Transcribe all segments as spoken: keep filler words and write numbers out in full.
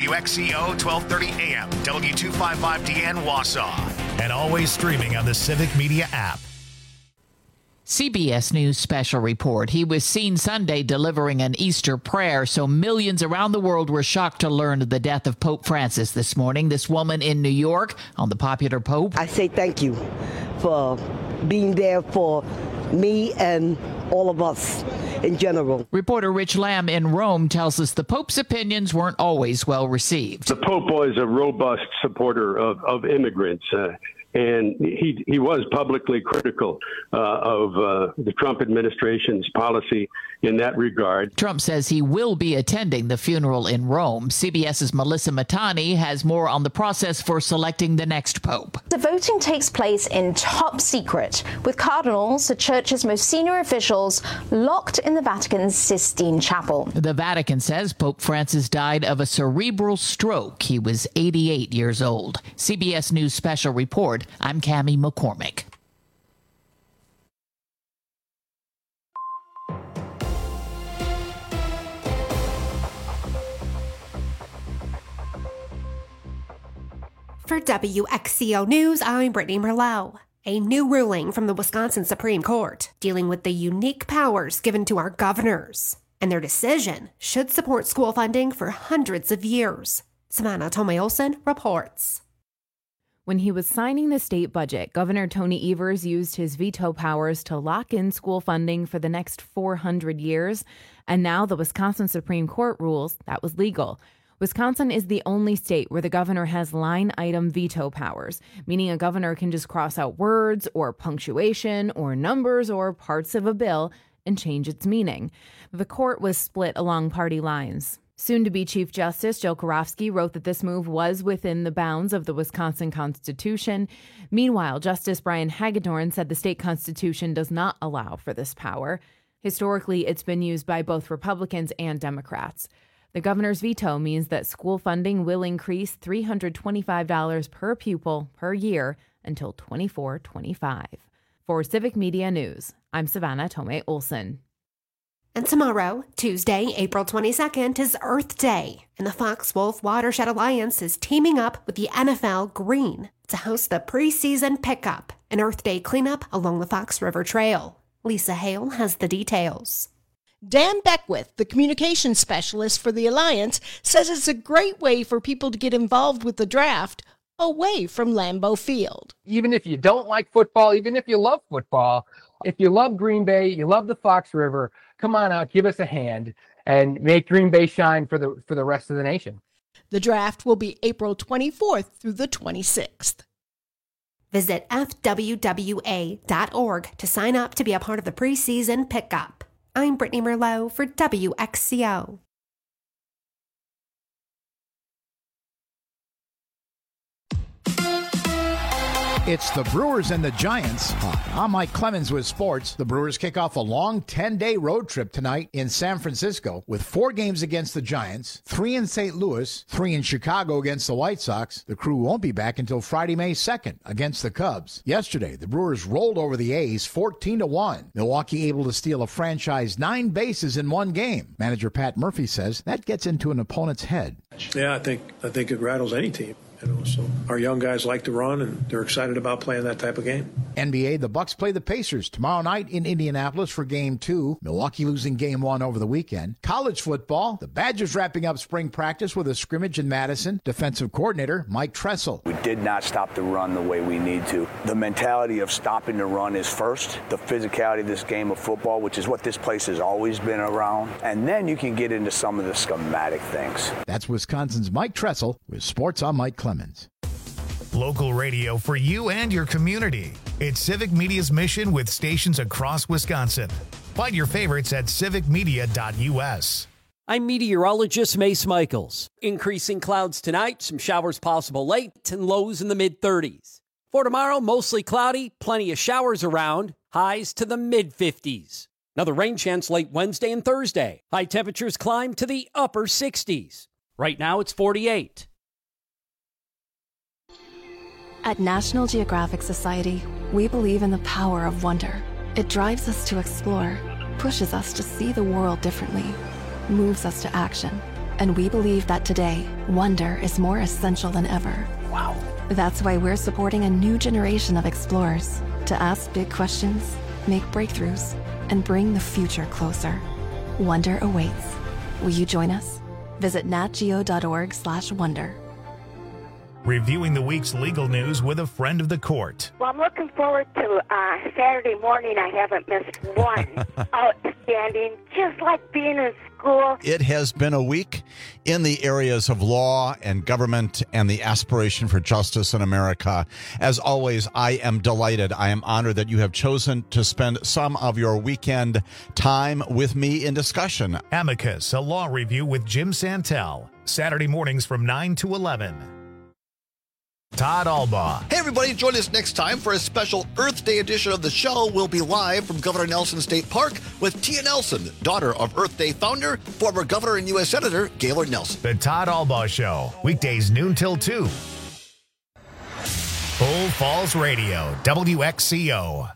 W X C O twelve thirty A M, W two fifty-five D N Wausau, and always streaming on the Civic Media app. C B S News special report. He was seen Sunday delivering an Easter prayer, so millions around the world were shocked to learn of the death of Pope Francis this morning. This woman in New York on the popular Pope. I say thank you for being there for me and all of us in general. Reporter Rich Lamb in Rome tells us the Pope's opinions weren't always well received. The Pope was a robust supporter of, of immigrants. Uh, And he he was publicly critical uh, of uh, the Trump administration's policy in that regard. Trump says he will be attending the funeral in Rome. CBS's Melissa Matani has more on the process for selecting the next pope. The voting takes place in top secret, with cardinals, the church's most senior officials, locked in the Vatican's Sistine Chapel. The Vatican says Pope Francis died of a cerebral stroke. He was eighty-eight years old. C B S News special report. I'm Cammie McCormick. For W X C O News, I'm Brittany Merlot. A new ruling from the Wisconsin Supreme Court dealing with the unique powers given to our governors. And their decision should support school funding for hundreds of years. Savannah Tomei Olsen reports. When he was signing the state budget, Governor Tony Evers used his veto powers to lock in school funding for the next four hundred years. And now the Wisconsin Supreme Court rules that was legal. Wisconsin is the only state where the governor has line item veto powers, meaning a governor can just cross out words or punctuation or numbers or parts of a bill and change its meaning. The court was split along party lines. Soon-to-be Chief Justice Joe Karofsky wrote that this move was within the bounds of the Wisconsin Constitution. Meanwhile, Justice Brian Hagedorn said the state constitution does not allow for this power. Historically, it's been used by both Republicans and Democrats. The governor's veto means that school funding will increase three hundred twenty-five dollars per pupil per year until twenty-four twenty-five. For Civic Media News, I'm Savannah Tomei Olsen. And tomorrow, Tuesday, April twenty-second, is Earth Day, and the Fox Wolf Watershed Alliance is teaming up with the N F L Green to host the preseason pickup, an Earth Day cleanup along the Fox River Trail. Lisa Hale has the details. Dan Beckwith, the communications specialist for the Alliance, says it's a great way for people to get involved with the draft away from Lambeau Field. Even if you don't like football, even if you love football, if you love Green Bay, you love the Fox River, come on out, give us a hand, and make Green Bay shine for the for the rest of the nation. The draft will be April twenty-fourth through the twenty-sixth. Visit F W W A dot org to sign up to be a part of the preseason pickup. I'm Brittany Merlot for W X C O. It's the Brewers and the Giants. Hi, I'm Mike Clemens with sports. The Brewers kick off a long ten-day road trip tonight in San Francisco with four games against the Giants, three in Saint Louis, three in Chicago against the White Sox. The crew won't be back until Friday, May second against the Cubs. Yesterday, the Brewers rolled over the A's fourteen to one. Milwaukee able to steal a franchise nine bases in one game. Manager Pat Murphy says that gets into an opponent's head. Yeah, I think I think it rattles any team. You know, so our young guys like to run, and they're excited about playing that type of game. N B A, the Bucks play the Pacers tomorrow night in Indianapolis for Game two. Milwaukee losing Game one over the weekend. College football, the Badgers wrapping up spring practice with a scrimmage in Madison. Defensive coordinator Mike Tressel. We did not stop the run the way we need to. The mentality of stopping the run is first. The physicality of this game of football, which is what this place has always been around. And then you can get into some of the schematic things. That's Wisconsin's Mike Tressel with Sports on Mike Clemens. Local radio for you and your community. It's Civic Media's mission with stations across Wisconsin. Find your favorites at civic media dot u s. I'm meteorologist Mace Michaels. Increasing clouds tonight, some showers possible late, and lows in the mid thirties. For tomorrow, mostly cloudy, plenty of showers around, highs to the mid fifties. Another rain chance late Wednesday and Thursday. High temperatures climb to the upper sixties. Right now, it's forty-eight. At National Geographic Society, we believe in the power of wonder. It drives us to explore, pushes us to see the world differently, moves us to action. And we believe that today, wonder is more essential than ever. Wow. That's why we're supporting a new generation of explorers to ask big questions, make breakthroughs, and bring the future closer. Wonder awaits. Will you join us? Visit natgeo.org slash wonder. Reviewing the week's legal news with a friend of the court. Well, I'm looking forward to uh, Saturday morning. I haven't missed one. Outstanding. Just like being in school. It has been a week in the areas of law and government and the aspiration for justice in America. As always, I am delighted. I am honored that you have chosen to spend some of your weekend time with me in discussion. Amicus, a law review with Jim Santel. Saturday mornings from nine to eleven. Todd Albaugh. Hey, everybody, join us next time for a special Earth Day edition of the show. We'll be live from Governor Nelson State Park with Tia Nelson, daughter of Earth Day founder, former Governor and U S Senator Gaylord Nelson. The Todd Albaugh Show, weekdays noon till two. Full Falls Radio, W X C O.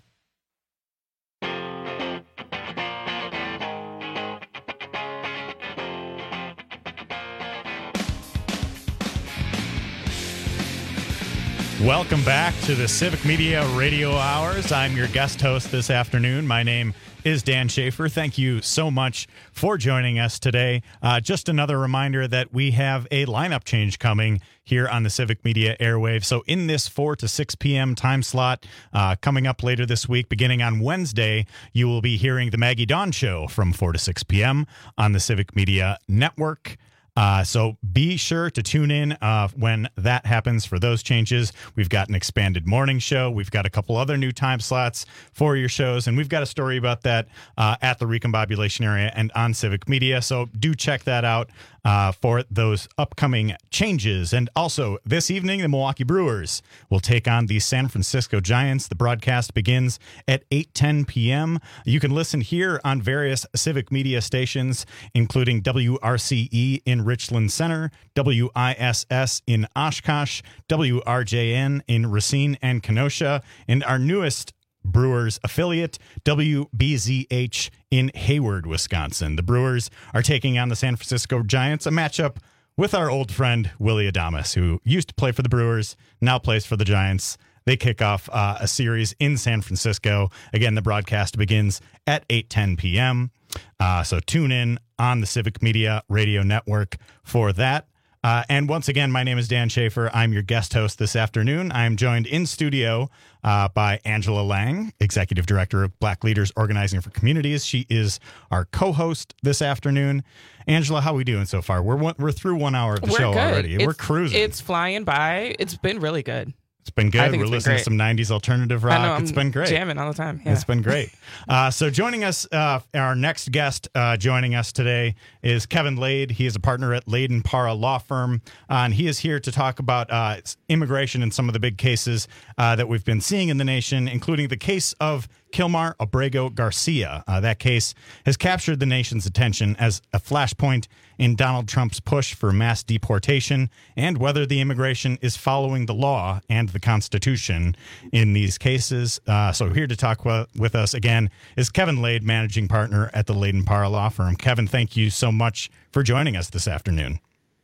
Welcome back to the Civic Media Radio Hours. I'm your guest host this afternoon. My name is Dan Schaefer. Thank you so much for joining us today. Uh, just another reminder that we have a lineup change coming here on the Civic Media airwaves. So in this four to six p.m. time slot uh, coming up later this week, beginning on Wednesday, you will be hearing the Maggie Dawn Show from four to six p.m. on the Civic Media Network. Uh, so be sure to tune in uh, when that happens for those changes. We've got an expanded morning show. We've got a couple other new time slots for your shows, and we've got a story about that uh, at the Recombobulation area and on Civic Media. So do check that out uh, for those upcoming changes. And also this evening, the Milwaukee Brewers will take on the San Francisco Giants. The broadcast begins at eight ten p.m. You can listen here on various Civic Media stations, including W R C E in Richland Center, W I S S in Oshkosh, W R J N in Racine and Kenosha, and our newest Brewers affiliate, W B Z H in Hayward, Wisconsin. The Brewers are taking on the San Francisco Giants, a matchup with our old friend Willy Adames, who used to play for the Brewers, now plays for the Giants. They kick off uh, a series in San Francisco. Again, the broadcast begins at eight ten p.m., Uh, so tune in on the Civic Media Radio Network for that. Uh, and once again, my name is Dan Schaefer. I'm your guest host this afternoon. I'm joined in studio uh, by Angela Lang, Executive Director of Black Leaders Organizing for Communities. She is our co-host this afternoon. Angela, how are we doing so far? We're one, we're through one hour of the we're show good. already. It's, we're cruising. It's flying by. It's been really good. It's been good. We're listening great. to some nineties alternative rock. I know, it's I'm been great. Jamming all the time. Yeah. It's been great. Uh, so joining us, uh, our next guest uh, joining us today is Kevin Lade. He is a partner at Lade and Para Law Firm, uh, and he is here to talk about uh, immigration and some of the big cases uh, that we've been seeing in the nation, including the case of Kilmar Abrego Garcia. Uh, that case has captured the nation's attention as a flashpoint in Donald Trump's push for mass deportation and whether the immigration is following the law and the Constitution in these cases. Uh, so here to talk w- with us again is Kevin Lade, managing partner at the Lade and Para Law Firm. Kevin, thank you so much for joining us this afternoon.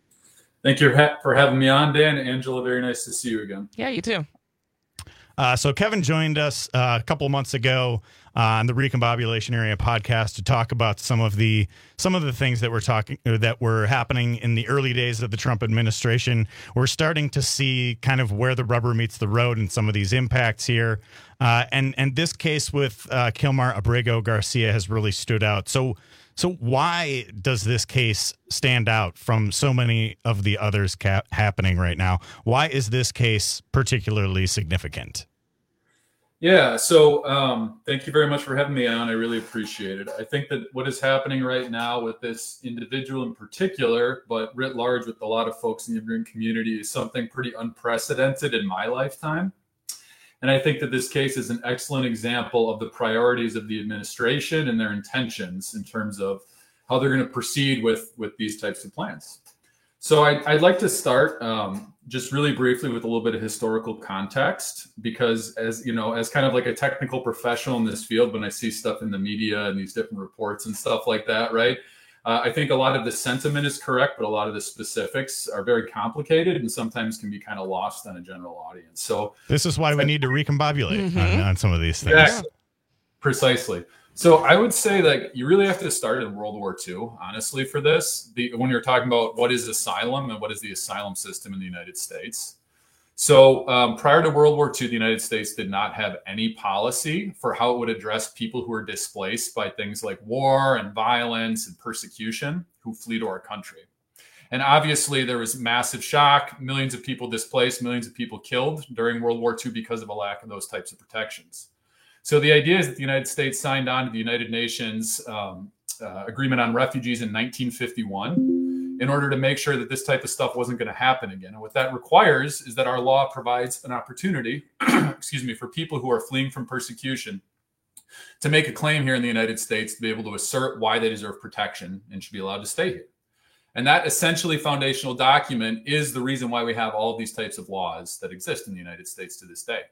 Thank you for having me on, Dan. Angela, very nice to see you again. Yeah, you too. Uh, so Kevin joined us uh, a couple of months ago uh, on the Recombobulation Area podcast to talk about some of the some of the things that were talking that were happening in the early days of the Trump administration. We're starting to see kind of where the rubber meets the road and some of these impacts here. Uh, and and this case with uh, Kilmar Abrego Garcia has really stood out. So so why does this case stand out from so many of the others ca- happening right now? Why is this case particularly significant? Yeah, so um, thank you very much for having me on. I really appreciate it. I think that what is happening right now with this individual in particular, but writ large with a lot of folks in the immigrant community, is something pretty unprecedented in my lifetime. And I think that this case is an excellent example of the priorities of the administration and their intentions in terms of how they're going to proceed with, with these types of plans. So I, I'd like to start um, just really briefly with a little bit of historical context, because as you know, as kind of like a technical professional in this field, when I see stuff in the media and these different reports and stuff like that, right, Uh, I think a lot of the sentiment is correct, but a lot of the specifics are very complicated and sometimes can be kind of lost on a general audience. So this is why we need to recombobulate mm-hmm. on, on some of these things. Yeah, precisely. So I would say that you really have to start in World War Two, honestly, for this. The, when you're talking about what is asylum and what is the asylum system in the United States. So um, prior to World War Two, the United States did not have any policy for how it would address people who were displaced by things like war and violence and persecution who flee to our country. And obviously there was massive shock, millions of people displaced, millions of people killed during World War Two because of a lack of those types of protections. So the idea is that the United States signed on to the United Nations um, uh, Agreement on Refugees in nineteen fifty-one in order to make sure that this type of stuff wasn't going to happen again. And what that requires is that our law provides an opportunity, excuse me, for people who are fleeing from persecution to make a claim here in the United States to be able to assert why they deserve protection and should be allowed to stay here. And that essentially foundational document is the reason why we have all of these types of laws that exist in the United States to this day.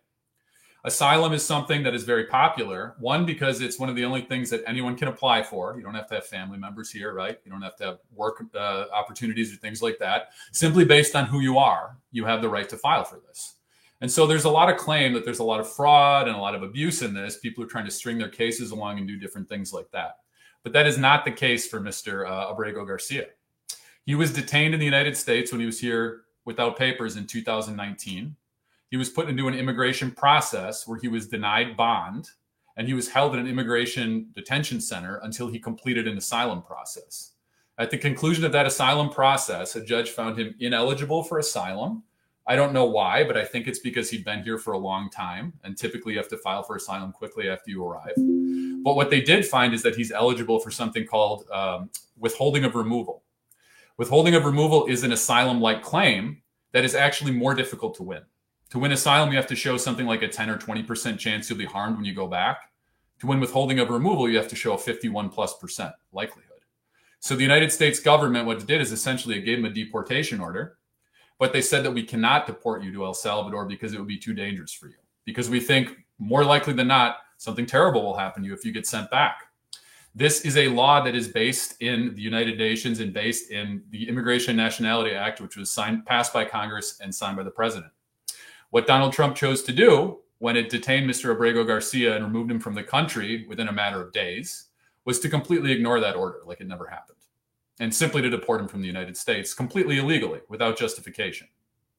Asylum is something that is very popular. One, because it's one of the only things that anyone can apply for. You don't have to have family members here, right? You don't have to have work uh, opportunities or things like that. Simply based on who you are, you have the right to file for this. And so there's a lot of claim that there's a lot of fraud and a lot of abuse in this. People are trying to string their cases along and do different things like that. But that is not the case for Mister Uh, Abrego Garcia. He was detained in the United States when he was here without papers in two thousand nineteen. He was put into an immigration process where he was denied bond, and he was held in an immigration detention center until he completed an asylum process. At the conclusion of that asylum process, a judge found him ineligible for asylum. I don't know why, but I think it's because he'd been here for a long time, and typically you have to file for asylum quickly after you arrive. But what they did find is that he's eligible for something called um, withholding of removal. Withholding of removal is an asylum-like claim that is actually more difficult to win. To win asylum, you have to show something like a ten or twenty percent chance you'll be harmed when you go back. To win withholding of removal, you have to show a fifty-one plus percent likelihood. So the United States government, what it did is essentially it gave them a deportation order, but they said that we cannot deport you to El Salvador because it would be too dangerous for you. Because we think more likely than not, something terrible will happen to you if you get sent back. This is a law that is based in the United Nations and based in the Immigration and Nationality Act, which was signed, passed by Congress and signed by the president. What Donald Trump chose to do when it detained Mister Abrego Garcia and removed him from the country within a matter of days was to completely ignore that order like it never happened and simply to deport him from the United States completely illegally without justification.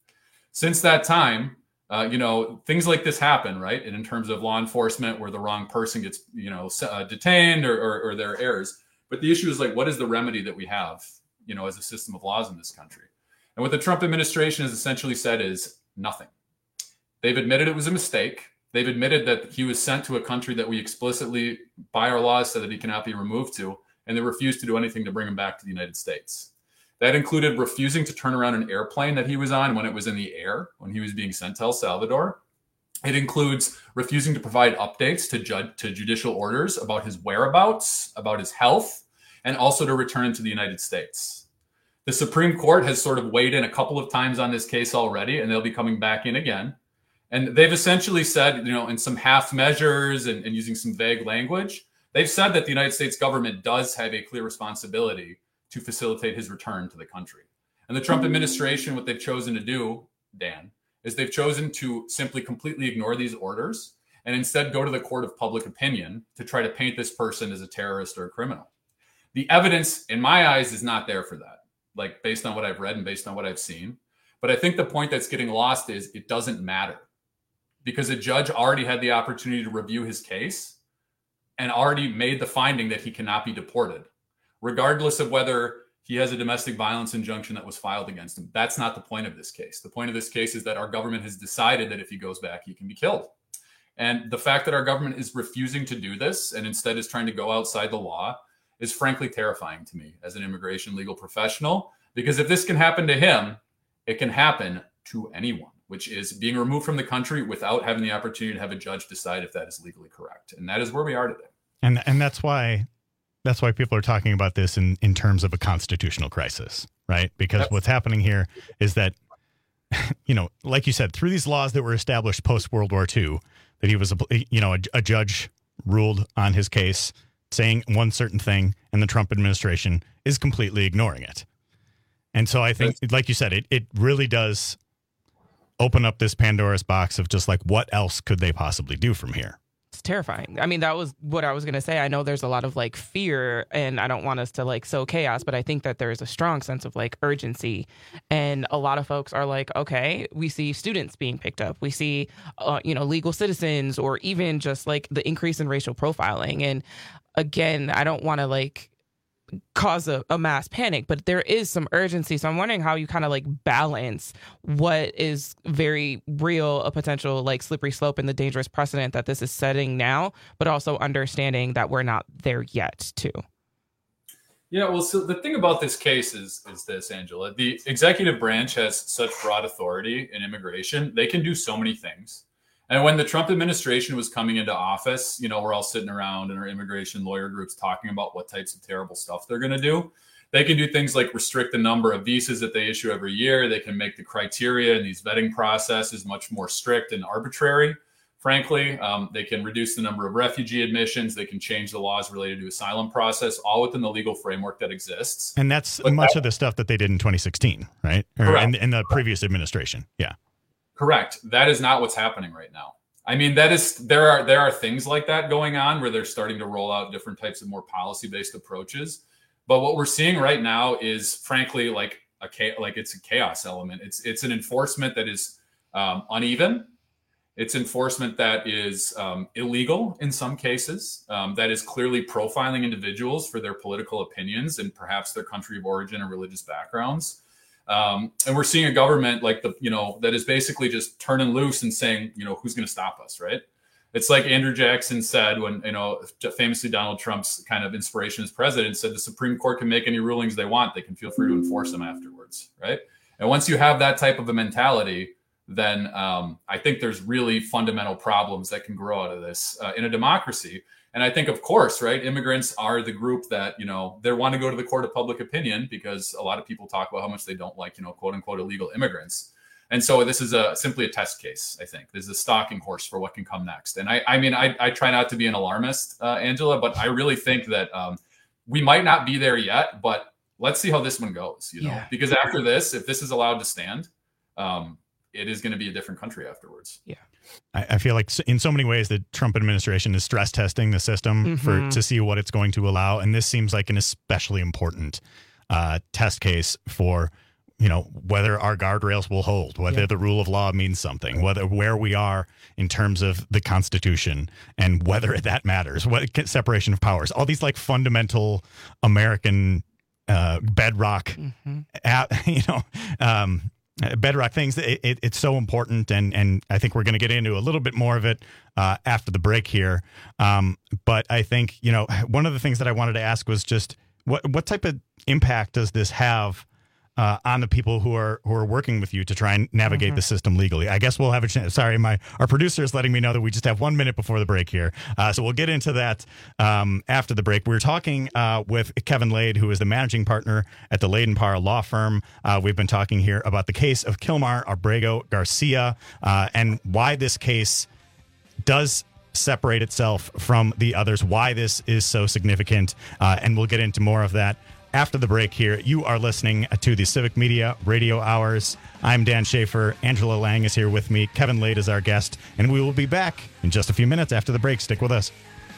Since that time, uh, you know, things like this happen, right? And in terms of law enforcement where the wrong person gets, you know, uh, detained or, or, or there are errors. But the issue is like, what is the remedy that we have, you know, as a system of laws in this country? And what the Trump administration has essentially said is nothing. They've admitted it was a mistake. They've admitted that he was sent to a country that we explicitly, by our laws, said that he cannot be removed to, and they refused to do anything to bring him back to the United States. That included refusing to turn around an airplane that he was on when it was in the air, when he was being sent to El Salvador. It includes refusing to provide updates to, ju- to judicial orders about his whereabouts, about his health, and also to return him to the United States. The Supreme Court has sort of weighed in a couple of times on this case already, and they'll be coming back in again. And they've essentially said, you know, in some half measures and, and using some vague language, they've said that the United States government does have a clear responsibility to facilitate his return to the country. And the Trump administration, what they've chosen to do, Dan, is they've chosen to simply completely ignore these orders and instead go to the court of public opinion to try to paint this person as a terrorist or a criminal. The evidence, in my eyes, is not there for that, like based on what I've read and based on what I've seen. But I think the point that's getting lost is it doesn't matter, because a judge already had the opportunity to review his case and already made the finding that he cannot be deported, regardless of whether he has a domestic violence injunction that was filed against him. That's not the point of this case. The point of this case is that our government has decided that if he goes back, he can be killed. And the fact that our government is refusing to do this and instead is trying to go outside the law is frankly terrifying to me as an immigration legal professional, because if this can happen to him, it can happen to anyone, which is being removed from the country without having the opportunity to have a judge decide if that is legally correct. And that is where we are today. And and that's why that's why people are talking about this in, in terms of a constitutional crisis, right? Because yep. what's happening here is that, you know, like you said, through these laws that were established post World War Two, that he was, a, you know, a, a judge ruled on his case saying one certain thing, and the Trump administration is completely ignoring it. And so I think, like you said, it, it really does open up this Pandora's box of just like, what else could they possibly do from here? It's terrifying. I mean, that was what I was going to say. I know there's a lot of like fear, and I don't want us to like sow chaos, but I think that there is a strong sense of like urgency. And a lot of folks are like, okay, we see students being picked up. We see, uh, you know, legal citizens, or even just like the increase in racial profiling. And again, I don't want to like cause a, a mass panic, but there is some urgency. So I'm wondering how you kind of like balance what is very real, a potential like slippery slope and the dangerous precedent that this is setting now, but also understanding that we're not there yet too. Yeah, well, so the thing about this case is is this, Angela. The executive branch has such broad authority in immigration. They can do so many things. And when the Trump administration was coming into office, you know, we're all sitting around in our immigration lawyer groups talking about what types of terrible stuff they're going to do. They can do things like restrict the number of visas that they issue every year. They can make the criteria and these vetting processes much more strict and arbitrary, frankly. Um, they can reduce the number of refugee admissions. They can change the laws related to asylum process, all within the legal framework that exists. And that's but much that, of the stuff that they did in twenty sixteen, right? Or in, in the previous administration. Yeah. Correct. That is not what's happening right now. I mean, that is there are there are things like that going on where they're starting to roll out different types of more policy-based approaches. But what we're seeing right now is, frankly, like a like it's a chaos element. It's it's an enforcement that is um, uneven. It's enforcement that is um, illegal in some cases. Um, that is clearly profiling individuals for their political opinions and perhaps their country of origin or religious backgrounds. Um, and we're seeing a government like the, you know, that is basically just turning loose and saying, you know, who's going to stop us, right? It's like Andrew Jackson said when, you know, famously Donald Trump's kind of inspiration as president said, the Supreme Court can make any rulings they want. They can feel free to enforce them afterwards, right? And once you have that type of a mentality, then um, I think there's really fundamental problems that can grow out of this uh, in a democracy. And I think, of course, right, immigrants are the group that, you know, they want to go to the court of public opinion because a lot of people talk about how much they don't like, you know, quote unquote, illegal immigrants. And so this is a simply a test case, I think. This is a stalking horse for what can come next. And I, I mean, I, I try not to be an alarmist, uh, Angela, but I really think that um, we might not be there yet, but let's see how this one goes, you know, yeah. Because after this, if this is allowed to stand, um, it is going to be a different country afterwards. Yeah. I, I feel like in so many ways the Trump administration is stress testing the system mm-hmm. for to see what it's going to allow. And this seems like an especially important uh, test case for, you know, whether our guardrails will hold, whether yeah. the rule of law means something, whether where we are in terms of the Constitution and whether that matters, what separation of powers, all these like fundamental American uh, bedrock, mm-hmm. at, you know, um, bedrock things. It, it, it's so important, and and I think we're going to get into a little bit more of it uh, after the break here. Um, but I think, you know, one of the things that I wanted to ask was just what what type of impact does this have uh, on the people who are who are working with you to try and navigate mm-hmm. the system legally? I guess we'll have a chance. Sorry, my our producer is letting me know that we just have one minute before the break here, uh, so we'll get into that um, after the break. We're talking uh, with Kevin Lade, who is the managing partner at the Lade and Parr law firm. Uh, we've been talking here about the case of Kilmar Abrego Garcia uh, and why this case does separate itself from the others, why this is so significant, uh, and we'll get into more of that after the break here. You are listening to the Civic Media Radio Hours. I'm Dan Schaefer. Angela Lang is here with me. Kevin Lade is our guest, and we will be back in just a few minutes after the break. Stick with us.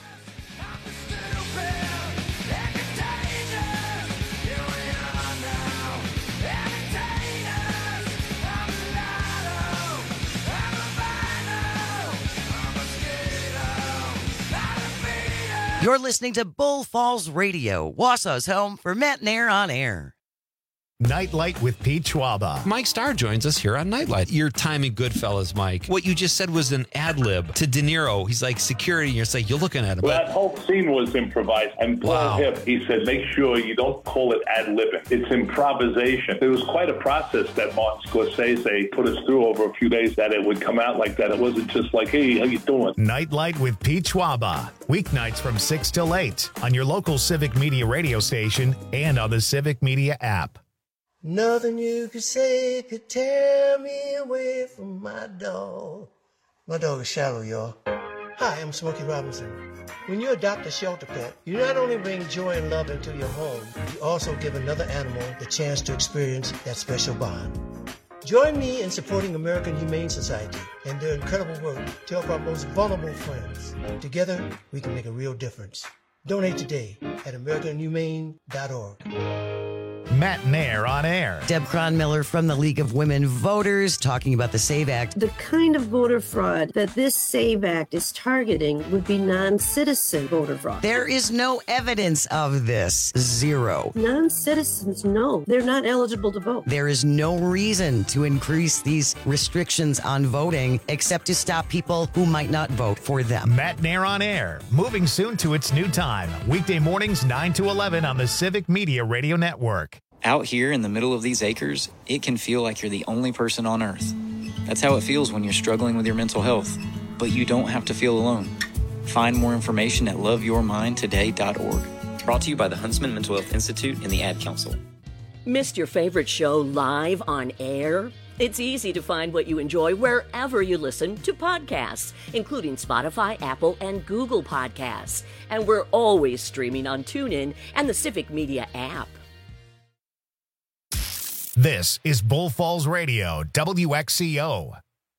You're listening to Bull Falls Radio, Wausau's home for Mattinair on Air. Nightlight with Pete Schwaba. Mike Starr joins us here on Nightlight. Your time in Goodfellas, Mike. What you just said was an ad lib to De Niro. He's like security, and you're like, you're looking at him. Well, that whole scene was improvised. And Paul wow. Hip, he said, make sure you don't call it ad libbing. It's improvisation. It was quite a process that Martin Scorsese put us through over a few days that it would come out like that. It wasn't just like, hey, how you doing? Nightlight with Pete Schwaba. Weeknights from six till eight on your local Civic Media radio station and on the Civic Media app. Nothing you could say could tear me away from my dog. My dog is shallow, y'all. Hi, I'm Smokey Robinson. When you adopt a shelter pet, you not only bring joy and love into your home, you also give another animal the chance to experience that special bond. Join me in supporting American Humane Society and their incredible work to help our most vulnerable friends. Together, we can make a real difference. Donate today at american humane dot org. Matt Nair on air. Deb Cronmiller from the League of Women Voters talking about the SAVE Act. The kind of voter fraud that this SAVE Act is targeting would be non-citizen voter fraud. There is no evidence of this. Zero. Non-citizens, no. They're not eligible to vote. There is no reason to increase these restrictions on voting except to stop people who might not vote for them. Matt Nair on air. Moving soon to its new time. Weekday mornings nine to eleven on the Civic Media Radio Network. Out here in the middle of these acres, it can feel like you're the only person on Earth. That's how it feels when you're struggling with your mental health. But you don't have to feel alone. Find more information at love your mind today dot org. Brought to you by the Huntsman Mental Health Institute and the Ad Council. Missed your favorite show live on air? It's easy to find what you enjoy wherever you listen to podcasts, including Spotify, Apple, and Google Podcasts. And we're always streaming on TuneIn and the Civic Media app. This is Bull Falls Radio, W X C O.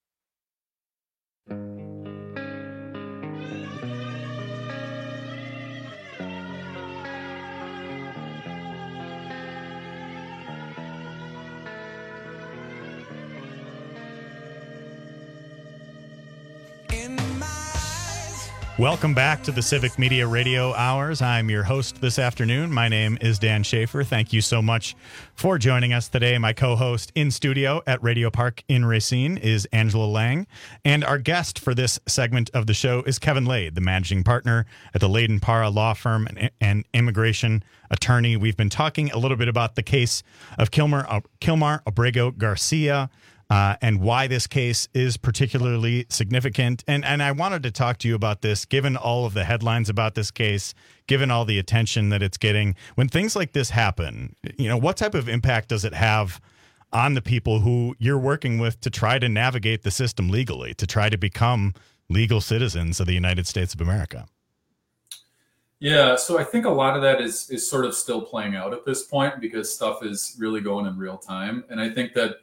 Welcome back to the Civic Media Radio Hours. I'm your host this afternoon. My name is Dan Schaefer. Thank you so much for joining us today. My co-host in studio at Radio Park in Racine is Angela Lang. And our guest for this segment of the show is Kevin Lade, the managing partner at the Lade Para Law Firm and, and immigration attorney. We've been talking a little bit about the case of Kilmer, uh, Kilmar Abrego Garcia, Uh, and why this case is particularly significant. And and I wanted to talk to you about this, given all of the headlines about this case, given all the attention that it's getting. When things like this happen, you know, what type of impact does it have on the people who you're working with to try to navigate the system legally, to try to become legal citizens of the United States of America? Yeah, so I think a lot of that is is sort of still playing out at this point because stuff is really going in real time. And I think that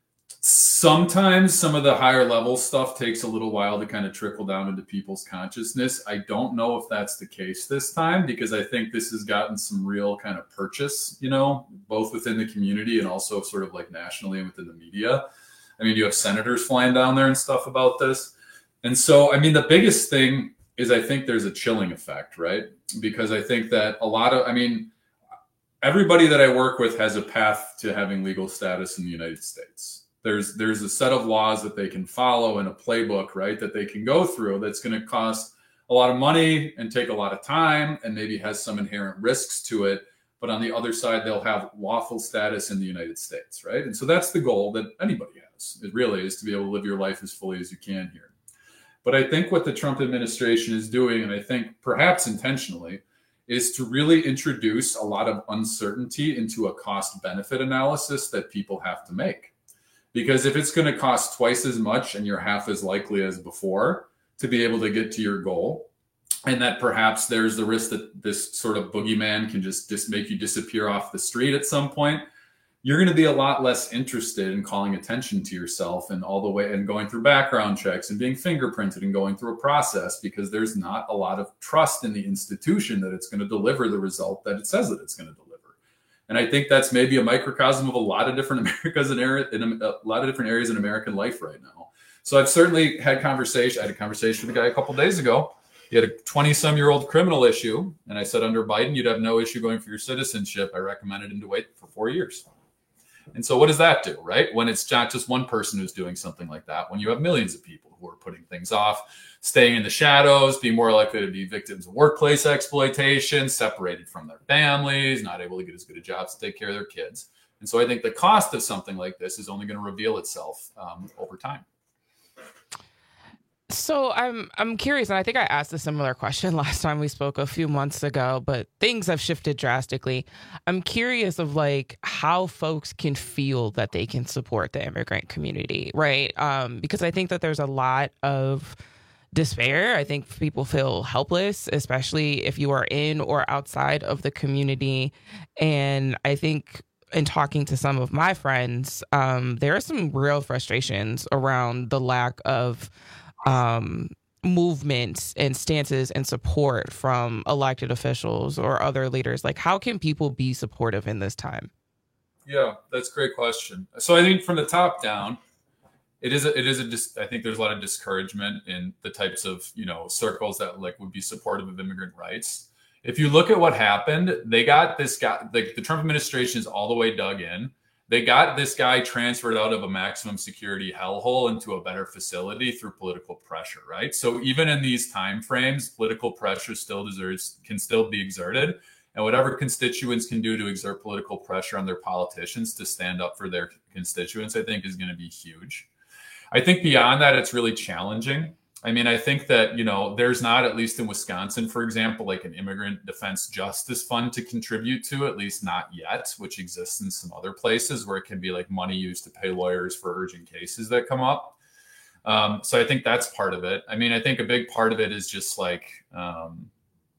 sometimes some of the higher level stuff takes a little while to kind of trickle down into people's consciousness. I don't know if that's the case this time because I think this has gotten some real kind of purchase, you know, both within the community and also sort of like nationally and within the media. I mean, you have senators flying down there and stuff about this. And so, I mean, the biggest thing is I think there's a chilling effect, right? Because I think that a lot of, I mean, everybody that I work with has a path to having legal status in the United States. There's there's a set of laws that they can follow and a playbook, right, that they can go through that's going to cost a lot of money and take a lot of time and maybe has some inherent risks to it. But on the other side, they'll have lawful status in the United States, right? And so that's the goal that anybody has. It really is to be able to live your life as fully as you can here. But I think what the Trump administration is doing, and I think perhaps intentionally, is to really introduce a lot of uncertainty into a cost-benefit analysis that people have to make. Because if it's going to cost twice as much and you're half as likely as before to be able to get to your goal, and that perhaps there's the risk that this sort of boogeyman can just, just make you disappear off the street at some point, you're going to be a lot less interested in calling attention to yourself and all the way and going through background checks and being fingerprinted and going through a process because there's not a lot of trust in the institution that it's going to deliver the result that it says that it's going to deliver. And I think that's maybe a microcosm of a lot of different Americas and in a lot of different areas in American life right now. So I've certainly had conversation. I had a conversation with a guy a couple of days ago. He had a twenty-some-year-old criminal issue, and I said under Biden, you'd have no issue going for your citizenship. I recommended him to wait for four years. And so what does that do, right? When it's not just one person who's doing something like that, when you have millions of people who are putting things off, staying in the shadows, being more likely to be victims of workplace exploitation, separated from their families, not able to get as good a jobs to take care of their kids. And so I think the cost of something like this is only going to reveal itself um, over time. So I'm I'm curious, and I think I asked a similar question last time we spoke a few months ago, but things have shifted drastically. I'm curious of like how folks can feel that they can support the immigrant community, right? Um, because I think that there's a lot of despair. I think people feel helpless, especially if you are in or outside of the community. And I think in talking to some of my friends, um, there are some real frustrations around the lack of um, movements and stances and support from elected officials or other leaders. Like, how can people be supportive in this time? Yeah, that's a great question. So I think from the top down, it is a, it is a dis- I think there's a lot of discouragement in the types of, you know, circles that like would be supportive of immigrant rights. If you look at what happened, they got this guy, like the Trump administration is all the way dug in. They got this guy transferred out of a maximum security hellhole into a better facility through political pressure, right? So even in these time frames, political pressure still deserves, can still be exerted. And whatever constituents can do to exert political pressure on their politicians to stand up for their constituents, I think is going to be huge. I think beyond that, it's really challenging. I mean, I think that, you know, there's not, at least in Wisconsin, for example, like an immigrant defense justice fund to contribute to, at least not yet, which exists in some other places where it can be like money used to pay lawyers for urgent cases that come up. Um, so I think that's part of it. I mean, I think a big part of it is just like, um,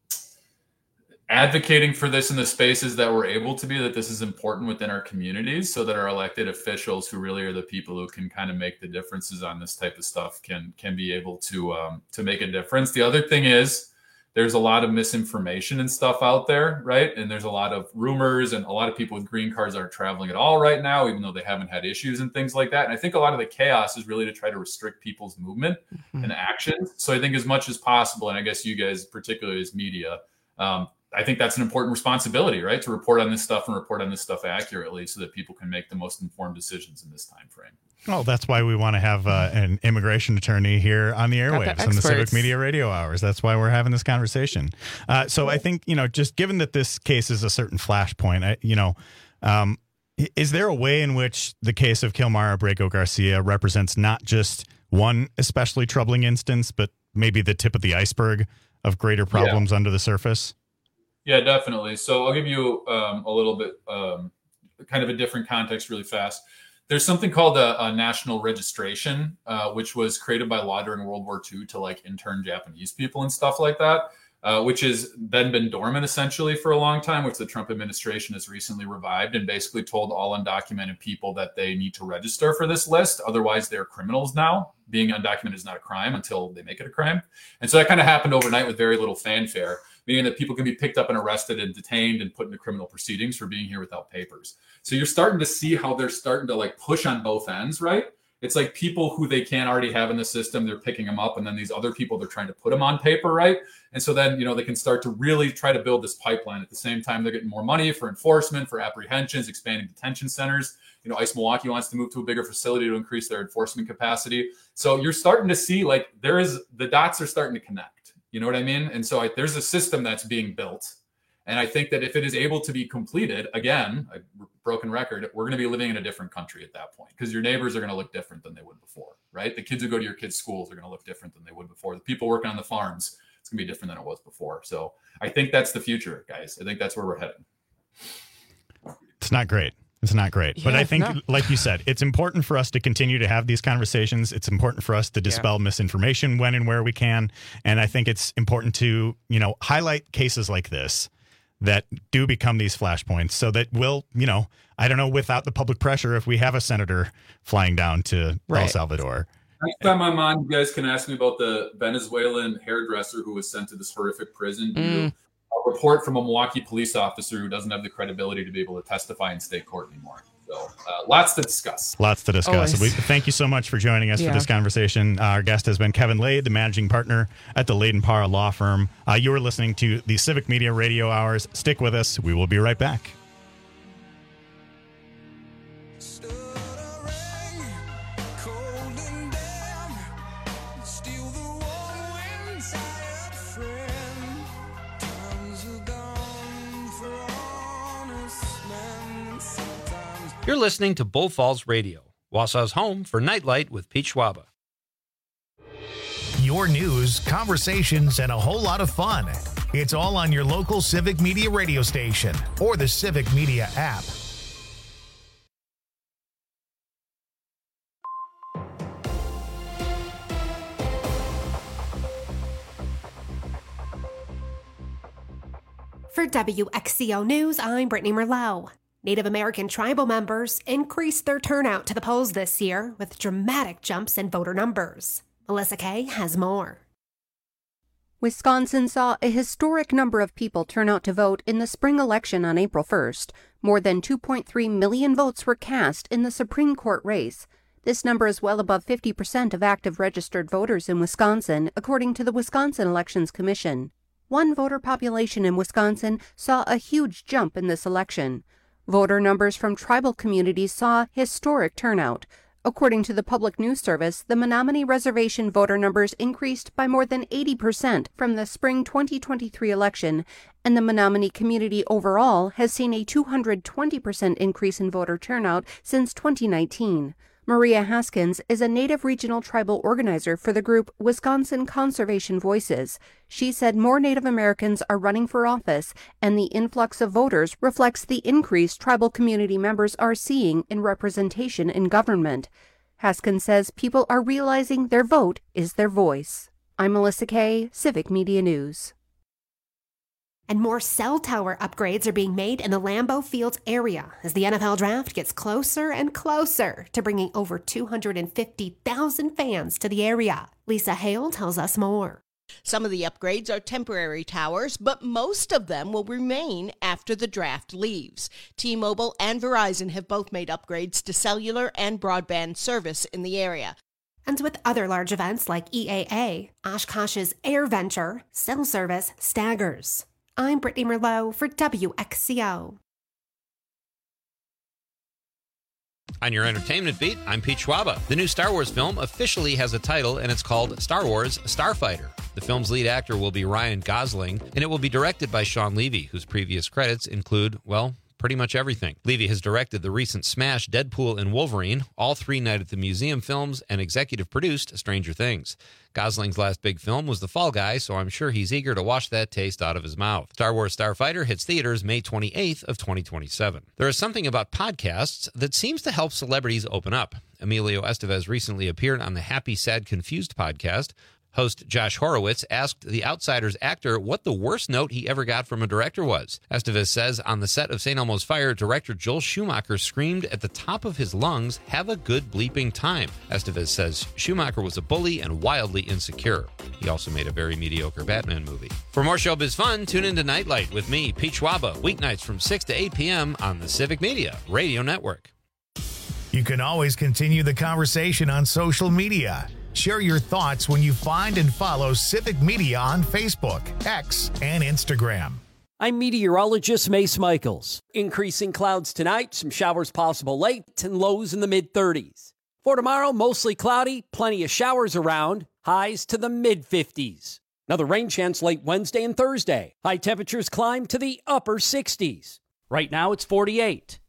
advocating for this in the spaces that we're able to be, that this is important within our communities so that our elected officials, who really are the people who can kind of make the differences on this type of stuff, can can be able to um, to make a difference. The other thing is there's a lot of misinformation and stuff out there, right? And there's a lot of rumors, and a lot of people with green cards aren't traveling at all right now, even though they haven't had issues and things like that. And I think a lot of the chaos is really to try to restrict people's movement mm-hmm. and actions. So I think as much as possible, and I guess you guys, particularly as media, um, I think that's an important responsibility, right? To report on this stuff and report on this stuff accurately so that people can make the most informed decisions in this time frame. Well, that's why we want to have uh, an immigration attorney here on the airwaves on the Civic Media Radio Hours. That's why we're having this conversation. Uh, so I think, you know, just given that this case is a certain flashpoint, I, you know, um, is there a way in which the case of Kilmar Abrego Garcia represents not just one especially troubling instance, but maybe the tip of the iceberg of greater problems yeah. under the surface? Yeah, definitely. So I'll give you um, a little bit, um, kind of a different context really fast. There's something called a, a national registration, uh, which was created by law during World War Two to like intern Japanese people and stuff like that, uh, which has then been dormant essentially for a long time, which the Trump administration has recently revived and basically told all undocumented people that they need to register for this list. Otherwise, they're criminals now. Being undocumented is not a crime until they make it a crime. And so that kind of happened overnight with very little fanfare, meaning that people can be picked up and arrested and detained and put into criminal proceedings for being here without papers. So you're starting to see how they're starting to like push on both ends, right? It's like people who they can't already have in the system, they're picking them up. And then these other people, they're trying to put them on paper, right? And so then, you know, they can start to really try to build this pipeline. At the same time, they're getting more money for enforcement, for apprehensions, expanding detention centers. You know, ICE Milwaukee wants to move to a bigger facility to increase their enforcement capacity. So you're starting to see like there is, the dots are starting to connect. You know what I mean? And so I, there's a system that's being built. And I think that if it is able to be completed, again, a broken record, we're going to be living in a different country at that point because your neighbors are going to look different than they would before, right? The kids who go to your kids' schools are going to look different than they would before. The people working on the farms, it's going to be different than it was before. So I think that's the future, guys. I think that's where we're heading. It's not great. It's not great. Yeah, but I think, no. like you said, it's important for us to continue to have these conversations. It's important for us to dispel yeah. misinformation when and where we can. And I think it's important to, you know, highlight cases like this that do become these flashpoints so that we'll, you know, I don't know, without the public pressure, if we have a senator flying down to right. El Salvador. Next time I'm on, you guys can ask me about the Venezuelan hairdresser who was sent to this horrific prison. Mm. A report from a Milwaukee police officer who doesn't have the credibility to be able to testify in state court anymore. So uh, lots to discuss. Lots to discuss. We, thank you so much for joining us yeah. for this conversation. Uh, our guest has been Kevin Lade, the managing partner at the Lade and Parra Law Firm. Uh, you are listening to the Civic Media Radio Hours. Stick with us. We will be right back. You're listening to Bull Falls Radio, Wausau's home for Nightlight with Pete Schwaba. Your news, conversations, and a whole lot of fun. It's all on your local Civic Media radio station or the Civic Media app. For W X C O News, I'm Brittany Merlot. Native American tribal members increased their turnout to the polls this year with dramatic jumps in voter numbers. Melissa Kay has more. Wisconsin saw a historic number of people turn out to vote in the spring election on April first. More than two point three million votes were cast in the Supreme Court race. This number is well above fifty percent of active registered voters in Wisconsin, according to the Wisconsin Elections Commission. One voter population in Wisconsin saw a huge jump in this election. Voter numbers from tribal communities saw historic turnout. According to the Public News Service, the Menominee Reservation voter numbers increased by more than eighty percent from the spring twenty twenty-three election, and the Menominee community overall has seen a two hundred twenty percent increase in voter turnout since twenty nineteen. Maria Haskins is a Native regional tribal organizer for the group Wisconsin Conservation Voices. She said more Native Americans are running for office, and the influx of voters reflects the increase tribal community members are seeing in representation in government. Haskins says people are realizing their vote is their voice. I'm Melissa Kay, Civic Media News. And more cell tower upgrades are being made in the Lambeau Fields area as the N F L Draft gets closer and closer to bringing over two hundred fifty thousand fans to the area. Lisa Hale tells us more. Some of the upgrades are temporary towers, but most of them will remain after the draft leaves. T-Mobile and Verizon have both made upgrades to cellular and broadband service in the area. And with other large events like E A A, Oshkosh's AirVenture cell service staggers. I'm Brittany Merlot for W X C O. On your entertainment beat, I'm Pete Schwaba. The new Star Wars film officially has a title, and it's called Star Wars Starfighter. The film's lead actor will be Ryan Gosling, and it will be directed by Sean Levy, whose previous credits include, well, pretty much everything. Levy has directed the recent smash Deadpool and Wolverine, all three Night at the Museum films, and executive produced Stranger Things. Gosling's last big film was The Fall Guy, so I'm sure he's eager to wash that taste out of his mouth. Star Wars Starfighter hits theaters May twenty-eighth of twenty twenty-seven. There is something about podcasts that seems to help celebrities open up. Emilio Estevez recently appeared on the Happy, Sad, Confused podcast. Host Josh Horowitz asked The Outsider's actor what the worst note he ever got from a director was. Estevez says on the set of Saint Elmo's Fire, director Joel Schumacher screamed at the top of his lungs, "Have a good bleeping time." Estevez says Schumacher was a bully and wildly insecure. He also made a very mediocre Batman movie. For more showbiz fun, tune into Nightlight with me, Pete Schwaba, weeknights from six to eight p.m. on the Civic Media Radio Network. You can always continue the conversation on social media. Share your thoughts when you find and follow Civic Media on Facebook, X, and Instagram. I'm meteorologist Mace Michaels. Increasing clouds tonight, some showers possible late, and lows in the mid thirties. For tomorrow, mostly cloudy, plenty of showers around, highs to the mid fifties. Another rain chance late Wednesday and Thursday. High temperatures climb to the upper sixties. Right now, it's forty-eight.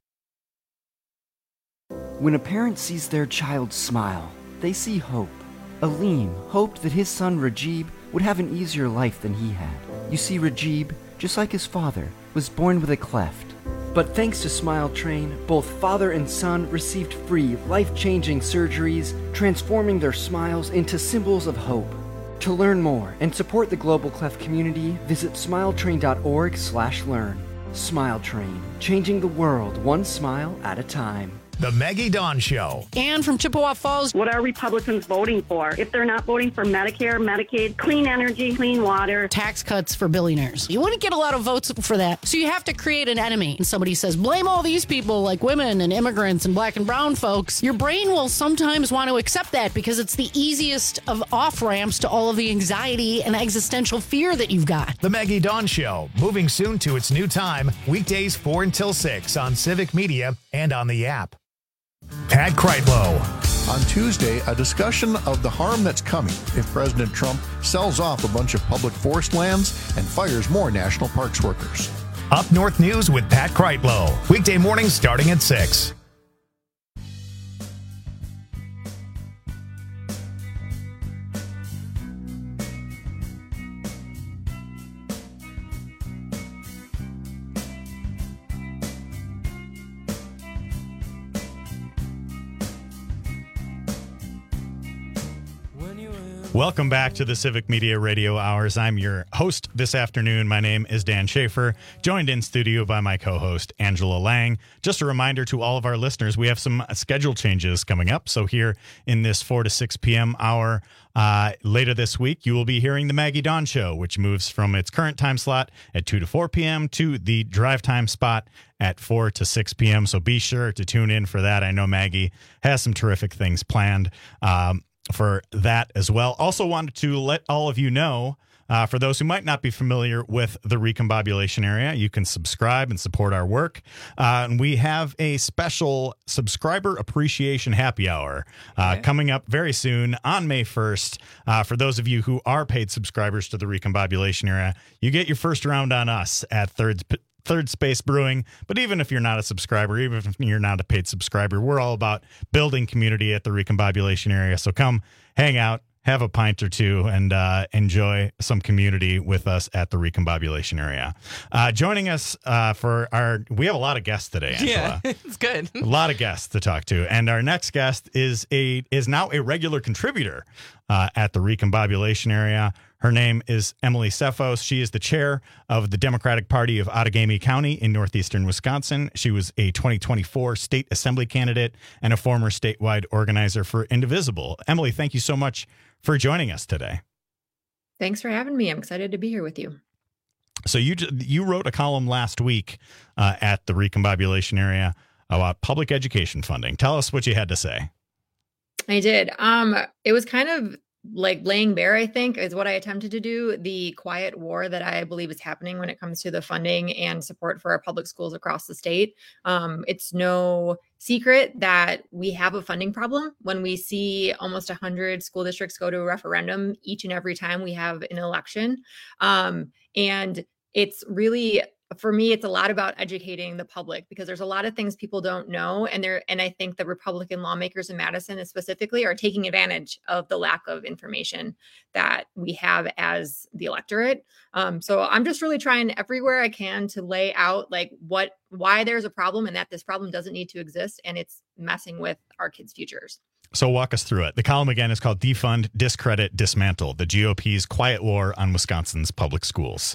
When a parent sees their child smile, they see hope. Aleem hoped that his son Rajib would have an easier life than he had. You see, Rajib, just like his father, was born with a cleft. But thanks to Smile Train, both father and son received free, life-changing surgeries, transforming their smiles into symbols of hope. To learn more and support the global cleft community, visit smiletrain.org slash learn. Smile Train, changing the world one smile at a time. The Maggie Dawn Show. Ann from Chippewa Falls. What are Republicans voting for? If they're not voting for Medicare, Medicaid, clean energy, clean water, tax cuts for billionaires, you wouldn't get a lot of votes for that. So you have to create an enemy. And somebody says, blame all these people like women and immigrants and black and brown folks. Your brain will sometimes want to accept that because it's the easiest of off-ramps to all of the anxiety and existential fear that you've got. The Maggie Dawn Show, moving soon to its new time, weekdays four until six on Civic Media and on the app. Pat Kreitlow. On Tuesday, a discussion of the harm that's coming if President Trump sells off a bunch of public forest lands and fires more national parks workers. Up North News with Pat Kreitlow. Weekday mornings starting at six. When you Welcome back to the Civic Media Radio Hours. I'm your host this afternoon. My name is Dan Schaefer, joined in studio by my co-host, Angela Lang. Just a reminder to all of our listeners, we have some schedule changes coming up. So here in this four to six p.m. hour, uh, later this week, you will be hearing the Maggie Dawn Show, which moves from its current time slot at two to four p.m. to the drive time spot at four to six p.m. So be sure to tune in for that. I know Maggie has some terrific things planned Um for that as well. Also wanted to let all of you know, uh, for those who might not be familiar with the recombobulation area, you can subscribe and support our work. Uh, and we have a special subscriber appreciation happy hour uh, okay. coming up very soon on May first. Uh, for those of you who are paid subscribers to the recombobulation area, you get your first round on us at Third Third Space Brewing. But even if you're not a subscriber, even if you're not a paid subscriber, we're all about building community at the recombobulation area. So come hang out, have a pint or two, and uh, enjoy some community with us at the recombobulation area. Uh, joining us uh, for our, we have a lot of guests today, Angela. Yeah, it's good. A lot of guests to talk to. And our next guest is a is now a regular contributor uh, at the recombobulation area. Her name is Emily Cephos. She is the chair of the Democratic Party of Outagamie County in northeastern Wisconsin. She was a twenty twenty-four state assembly candidate and a former statewide organizer for Indivisible. Emily, thank you so much for joining us today. Thanks for having me. I'm excited to be here with you. So you you wrote a column last week uh, at the recombobulation area about public education funding. Tell us what you had to say. I did. Um, it was kind of like laying bare, I think, is what I attempted to do, the quiet war that I believe is happening when it comes to the funding and support for our public schools across the state. Um, it's no secret that we have a funding problem when we see almost one hundred school districts go to a referendum each and every time we have an election. Um, and it's really, for me, it's a lot about educating the public because there's a lot of things people don't know. And there, and I think the Republican lawmakers in Madison specifically are taking advantage of the lack of information that we have as the electorate. Um, so I'm just really trying everywhere I can to lay out like what, why there's a problem and that this problem doesn't need to exist. And it's messing with our kids' futures. So walk us through it. The column again is called Defund, Discredit, Dismantle, the G O P's quiet war on Wisconsin's public schools.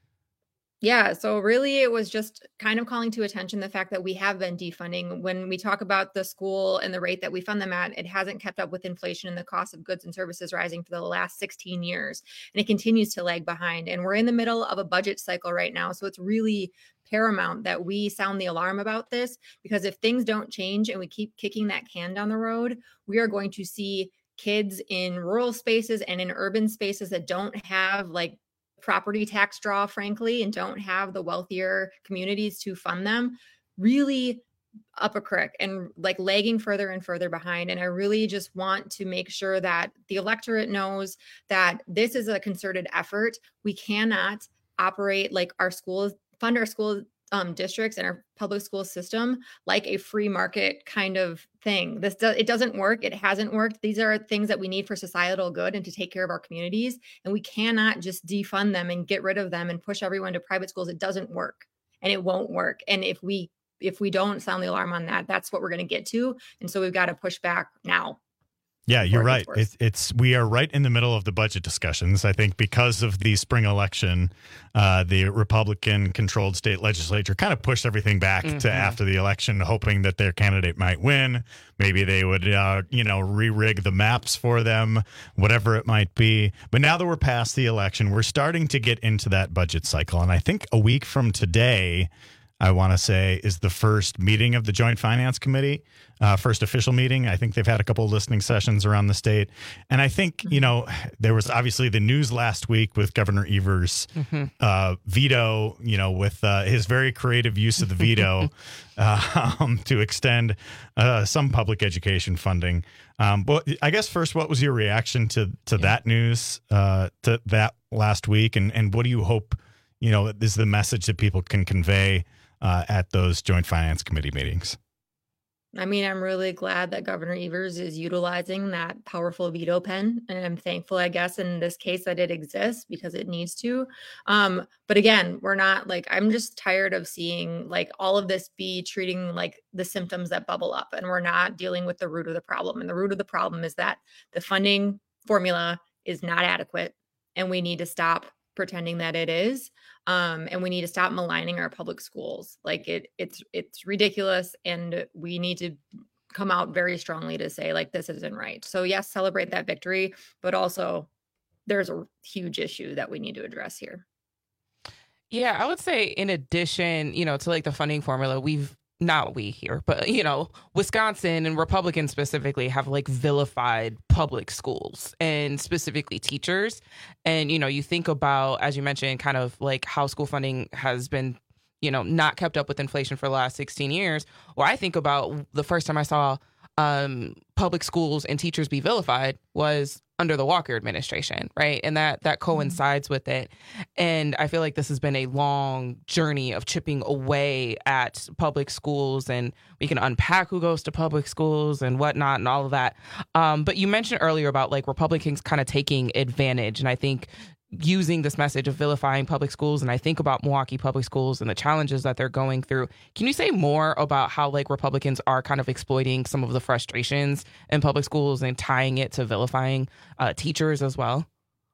Yeah, so really it was just kind of calling to attention the fact that we have been defunding. When we talk about the school and the rate that we fund them at, it hasn't kept up with inflation and the cost of goods and services rising for the last sixteen years. And it continues to lag behind. And we're in the middle of a budget cycle right now. So it's really paramount that we sound the alarm about this, because if things don't change and we keep kicking that can down the road, we are going to see kids in rural spaces and in urban spaces that don't have like property tax draw, frankly, and don't have the wealthier communities to fund them, really up a creek and like lagging further and further behind. And I really just want to make sure that the electorate knows that this is a concerted effort. We cannot operate like our schools, fund our school um, districts and our public school system like a free market kind of thing. This does, it doesn't work. It hasn't worked. These are things that we need for societal good and to take care of our communities. And we cannot just defund them and get rid of them and push everyone to private schools. It doesn't work and it won't work. And if we if we don't sound the alarm on that, that's what we're going to get to. And so we've got to push back now. Yeah, you're right. It's, it's we are right in the middle of the budget discussions. I think because of the spring election, uh, the Republican-controlled state legislature kind of pushed everything back mm-hmm. to after the election, hoping that their candidate might win. Maybe they would, uh, you know, re-rig the maps for them, whatever it might be. But now that we're past the election, we're starting to get into that budget cycle. And I think a week from today, I want to say, is the first meeting of the Joint Finance Committee, uh, first official meeting. I think they've had a couple of listening sessions around the state. And I think, you know, there was obviously the news last week with Governor Evers' mm-hmm. uh, veto, you know, with uh, his very creative use of the veto uh, um, to extend uh, some public education funding. Um, but I guess first, what was your reaction to to yeah. that news, uh, to that last week? And, and what do you hope, you know, is the message that people can convey Uh, at those Joint Finance Committee meetings? I mean, I'm really glad that Governor Evers is utilizing that powerful veto pen. And I'm thankful, I guess, in this case that it exists because it needs to. Um, but again, we're not like, I'm just tired of seeing like all of this be treating like the symptoms that bubble up, and we're not dealing with the root of the problem. And the root of the problem is that the funding formula is not adequate, and we need to stop pretending that it is. Um, and we need to stop maligning our public schools. Like it, it's, it's ridiculous. And we need to come out very strongly to say like, this isn't right. So yes, celebrate that victory, but also there's a huge issue that we need to address here. Yeah, I would say in addition, you know, to like the funding formula, we've not we here, but, you know, Wisconsin and Republicans specifically have like vilified public schools and specifically teachers. And, you know, you think about, as you mentioned, kind of like how school funding has been, you know, not kept up with inflation for the last sixteen years. Or I think about the first time I saw um, public schools and teachers be vilified was under the Walker administration, right? And that that coincides with it. And I feel like this has been a long journey of chipping away at public schools, and we can unpack who goes to public schools and whatnot and all of that. Um, but you mentioned earlier about like Republicans kind of taking advantage, and I think using this message of vilifying public schools, and I think about Milwaukee public schools and the challenges that they're going through. Can you say more about how like Republicans are kind of exploiting some of the frustrations in public schools and tying it to vilifying uh, teachers as well?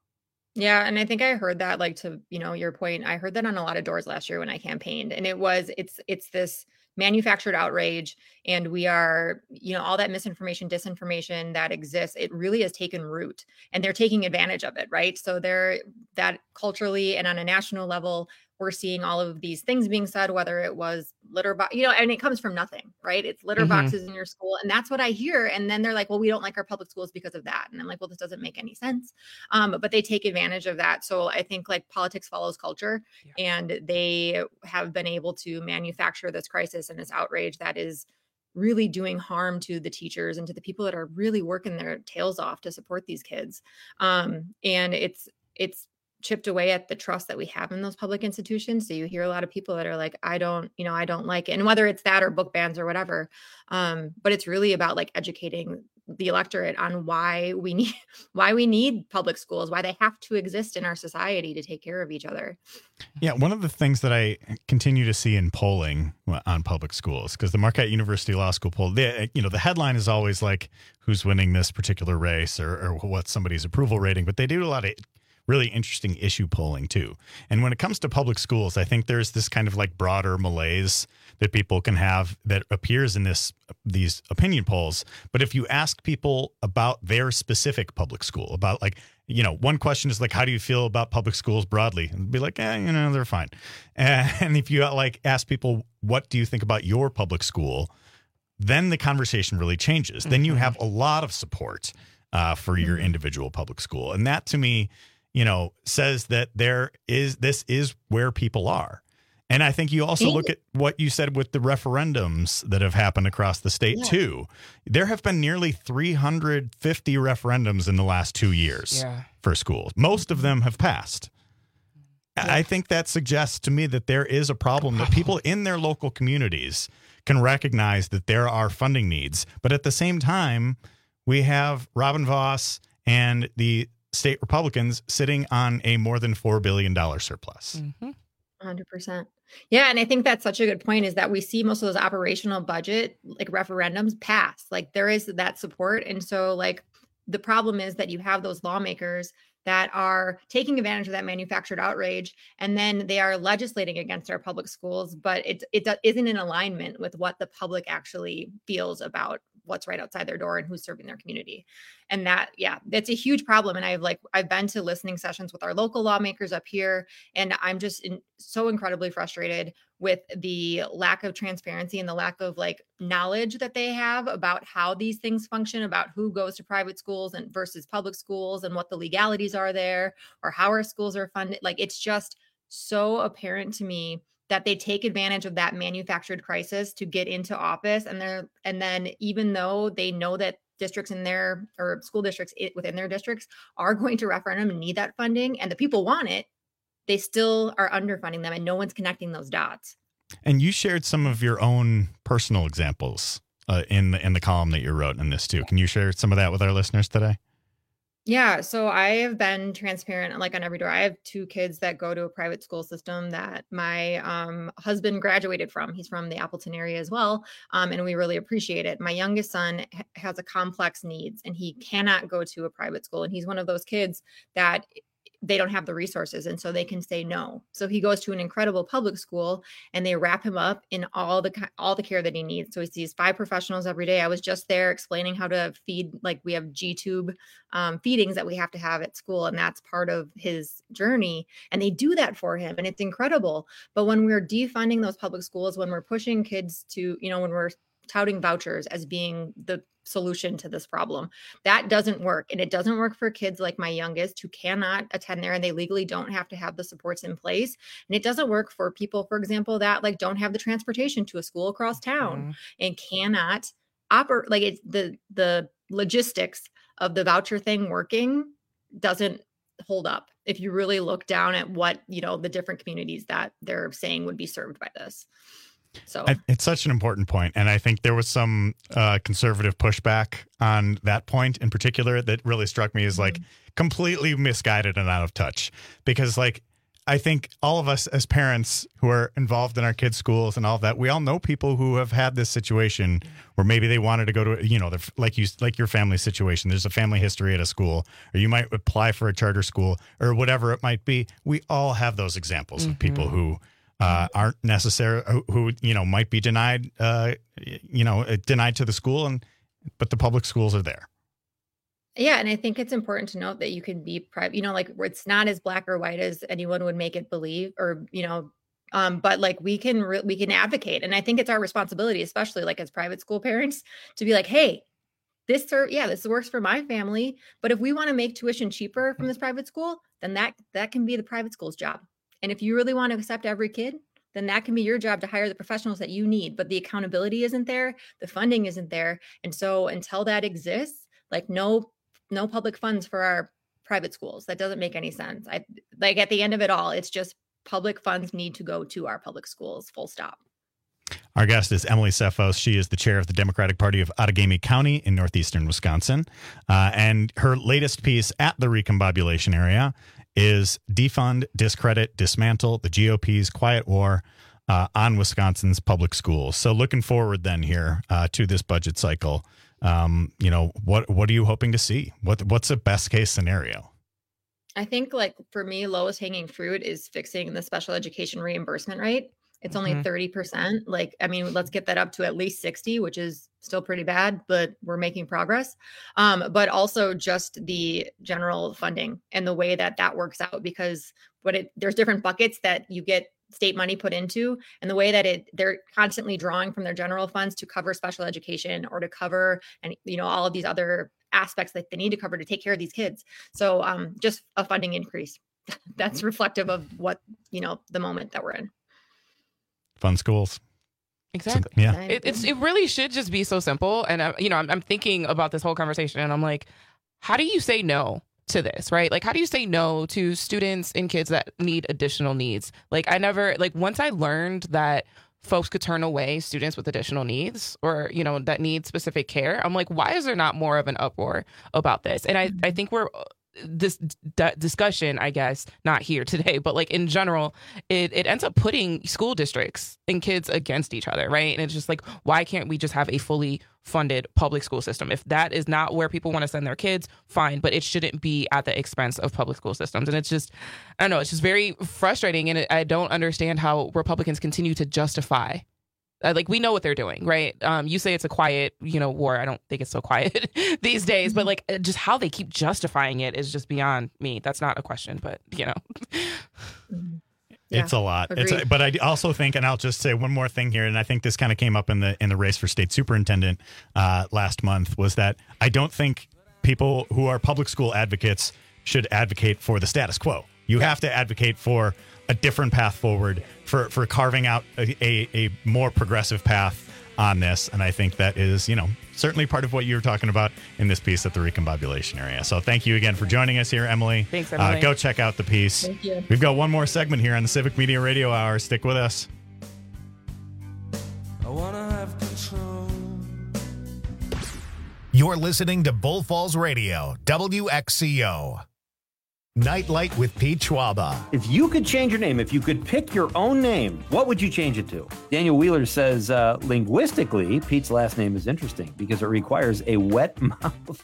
Yeah. And I think I heard that, like, to, you know, your point, I heard that on a lot of doors last year when I campaigned, and it was, it's, it's this manufactured outrage. And we are, you know, all that misinformation, disinformation that exists, it really has taken root, and they're taking advantage of it. Right. So they're that culturally and on a national level, we're seeing all of these things being said, whether it was litter box, you know, and it comes from nothing, right? It's litter mm-hmm. boxes in your school. And that's what I hear. And then they're like, well, we don't like our public schools because of that. And I'm like, well, this doesn't make any sense. Um, but they take advantage of that. So I think like politics follows culture, yeah. and they have been able to manufacture this crisis and this outrage that is really doing harm to the teachers and to the people that are really working their tails off to support these kids. Um, and it's, it's, chipped away at the trust that we have in those public institutions. So you hear a lot of people that are like, I don't, you know, I don't like it. And whether it's that or book bans or whatever. Um, but it's really about like educating the electorate on why we need, why we need public schools, why they have to exist in our society to take care of each other. Yeah. One of the things that I continue to see in polling on public schools, because the Marquette University Law School poll, they, you know, the headline is always like who's winning this particular race or, or what's somebody's approval rating, but they do a lot of really interesting issue polling too. And when it comes to public schools, I think there's this kind of like broader malaise that people can have that appears in this these opinion polls. But if you ask people about their specific public school, about like, you know, one question is like, how do you feel about public schools broadly? And be like, eh, you know, they're fine. And if you like ask people, what do you think about your public school? Then the conversation really changes. Mm-hmm. Then you have a lot of support uh, for your individual public school. And that to me, you know, says that there is, this is where people are. And I think you also look at what you said with the referendums that have happened across the state, yeah. too. There have been nearly three hundred fifty referendums in the last two years yeah. for schools. Most of them have passed. Yeah. I think that suggests to me that there is a problem, that people in their local communities can recognize that there are funding needs. But at the same time, we have Robin Vos and the state Republicans sitting on a more than four billion dollars surplus. Mm-hmm. one hundred percent. Yeah. And I think that's such a good point, is that we see most of those operational budget, like referendums, pass. Like there is that support. And so like the problem is that you have those lawmakers that are taking advantage of that manufactured outrage, and then they are legislating against our public schools, but it, it isn't in alignment with what the public actually feels about what's right outside their door and who's serving their community. And that, yeah, that's a huge problem. And I've like, I've been to listening sessions with our local lawmakers up here, and I'm just in, so incredibly frustrated with the lack of transparency and the lack of like knowledge that they have about how these things function, about who goes to private schools and versus public schools, and what the legalities are there, or how our schools are funded. Like, it's just so apparent to me that they take advantage of that manufactured crisis to get into office. And they're, and then even though they know that districts in their, or school districts within their districts are going to referendum and need that funding, and the people want it, they still are underfunding them, and no one's connecting those dots. And you shared some of your own personal examples uh, in the, in the column that you wrote in this too. Can you share some of that with our listeners today? Yeah, so I have been transparent, like on every door. I have two kids that go to a private school system that my um, husband graduated from. He's from the Appleton area as well, um, and we really appreciate it. My youngest son ha- has a complex needs, and he cannot go to a private school. And he's one of those kids that they don't have the resources, and so they can say no. So he goes to an incredible public school, and they wrap him up in all the all the care that he needs. So he sees five professionals every day. I was just there explaining how to feed, like we have G-tube um, feedings that we have to have at school, and that's part of his journey. And they do that for him, and it's incredible. But when we're defunding those public schools, when we're pushing kids to, you know, when we're touting vouchers as being the solution to this problem, that doesn't work. And it doesn't work for kids like my youngest who cannot attend there and they legally don't have to have the supports in place. And it doesn't work for people, for example, that like don't have the transportation to a school across town mm-hmm. and cannot operate. Like it's the, the logistics of the voucher thing working doesn't hold up if you really look down at what, you know, the different communities that they're saying would be served by this. So I, it's such an important point, and I think there was some uh, conservative pushback on that point in particular that really struck me as like mm-hmm. completely misguided and out of touch. Because like I think all of us as parents who are involved in our kids' schools and all of that, we all know people who have had this situation where maybe they wanted to go to, you know, like you like your family situation. There's a family history at a school, or you might apply for a charter school or whatever it might be. We all have those examples mm-hmm. of people who. Uh, aren't necessary, who, who, you know, might be denied, uh, you know, denied to the school, and but the public schools are there. Yeah, and I think it's important to note that you can be private, you know, like it's not as black or white as anyone would make it believe, or, you know, um, but like we can, re- we can advocate. And I think it's our responsibility, especially like as private school parents, to be like, hey, this, ser- yeah, this works for my family. But if we want to make tuition cheaper from this private school, then that, that can be the private school's job. And if you really want to accept every kid, then that can be your job to hire the professionals that you need. But the accountability isn't there. The funding isn't there. And so until that exists, like no, no public funds for our private schools. That doesn't make any sense. I like at the end of it all, it's just public funds need to go to our public schools, full stop. Our guest is Emily Sefos. She is the chair of the Democratic Party of Outagamie County in northeastern Wisconsin. Uh, and her latest piece at the Recombobulation area is Defund, Discredit, Dismantle the G O P's Quiet War uh, on Wisconsin's public schools. So looking forward then here uh, to this budget cycle, um, you know, what what are you hoping to see? What What's the best case scenario? I think like for me, lowest hanging fruit is fixing the special education reimbursement rate. It's only mm-hmm. thirty percent. Like, I mean, let's get that up to at least sixty, which is still pretty bad, but we're making progress. Um, but also just the general funding and the way that that works out, because what it, there's different buckets that you get state money put into, and the way that it, they're constantly drawing from their general funds to cover special education or to cover, and, you know, all of these other aspects that they need to cover to take care of these kids. So um, just a funding increase that's reflective of what, you know, the moment that we're in. Fund schools. Exactly. So, yeah. It, it's, it really should just be so simple. And, I, you know, I'm, I'm thinking about this whole conversation and I'm like, how do you say no to this, right? Like, how do you say no to students and kids that need additional needs? Like, I never, like, once I learned that folks could turn away students with additional needs or, you know, that need specific care, I'm like, why is there not more of an uproar about this? And I, I think we're, this d- discussion, I guess, not here today, but like in general, it, it ends up putting school districts and kids against each other, right? And it's just like, why can't we just have a fully funded public school system? If that is not where people want to send their kids, fine, but it shouldn't be at the expense of public school systems. And it's just, I don't know, it's just very frustrating. And it, I don't understand how Republicans continue to justify Uh, like, we know what they're doing, right? Um, you say it's a quiet, you know, war. I don't think it's so quiet these days, but like just how they keep justifying it is just beyond me. That's not a question, but you know. It's yeah, a lot. It's a, but I also think, and I'll just say one more thing here, and I think this kind of came up in the in the race for state superintendent uh, last month, was that I don't think people who are public school advocates should advocate for the status quo. You have to advocate for a different path forward, for, for carving out a, a, a more progressive path on this. And I think that is, you know, certainly part of what you were talking about in this piece at the Recombobulation area. So thank you again for joining us here, Emily. Thanks, Emily. Uh, go check out the piece. Thank you. We've got one more segment here on the Civic Media Radio Hour. Stick with us. I wanna have control. You're listening to Bull Falls Radio, W X C O. Nightlight with Pete Schwaba. If you could change your name, if you could pick your own name, what would you change it to? Daniel Wheeler says, uh, linguistically, Pete's last name is interesting because it requires a wet mouth.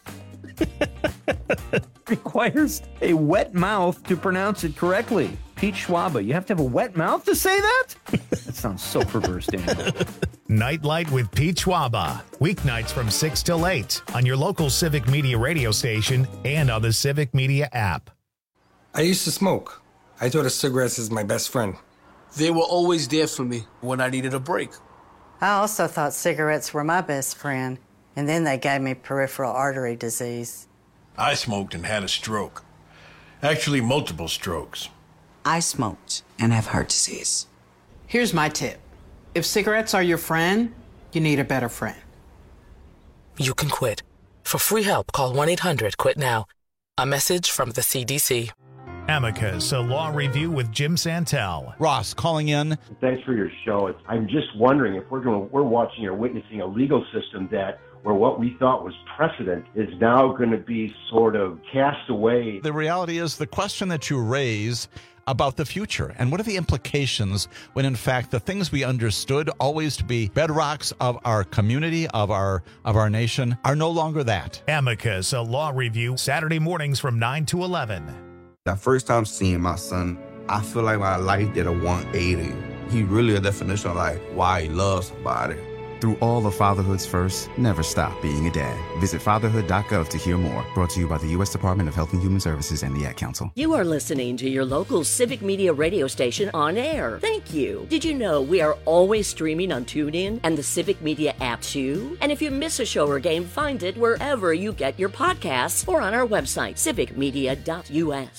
requires a wet mouth to pronounce it correctly. Pete Schwaba, you have to have a wet mouth to say that? That sounds so perverse, Daniel. Nightlight with Pete Schwaba. Weeknights from six till eight on your local Civic Media radio station and on the Civic Media app. I used to smoke. I thought of cigarettes as my best friend. They were always there for me when I needed a break. I also thought cigarettes were my best friend, and then they gave me peripheral artery disease. I smoked and had a stroke. Actually, multiple strokes. I smoked and have heart disease. Here's my tip. If cigarettes are your friend, you need a better friend. You can quit. For free help, call one eight hundred quit now. A message from the C D C. Amicus, a law review with Jim Santel. Ross calling in. Thanks for your show. I'm just wondering if we're going, we're watching or witnessing a legal system that where what we thought was precedent is now going to be sort of cast away. The reality is the question that you raise about the future and what are the implications when in fact the things we understood always to be bedrocks of our community, of our of our nation, are no longer that. Amicus, a law review, Saturday mornings from nine to eleven. The first time seeing my son, I feel like my life did a one eighty. He really a definition of like why he loves somebody. Through all of fatherhood's first, never stop being a dad. Visit fatherhood dot gov to hear more. Brought to you by the U S Department of Health and Human Services and the Ad Council. You are listening to your local Civic Media radio station on air. Thank you. Did you know we are always streaming on TuneIn and the Civic Media app too? And if you miss a show or game, find it wherever you get your podcasts or on our website, civic media dot U S.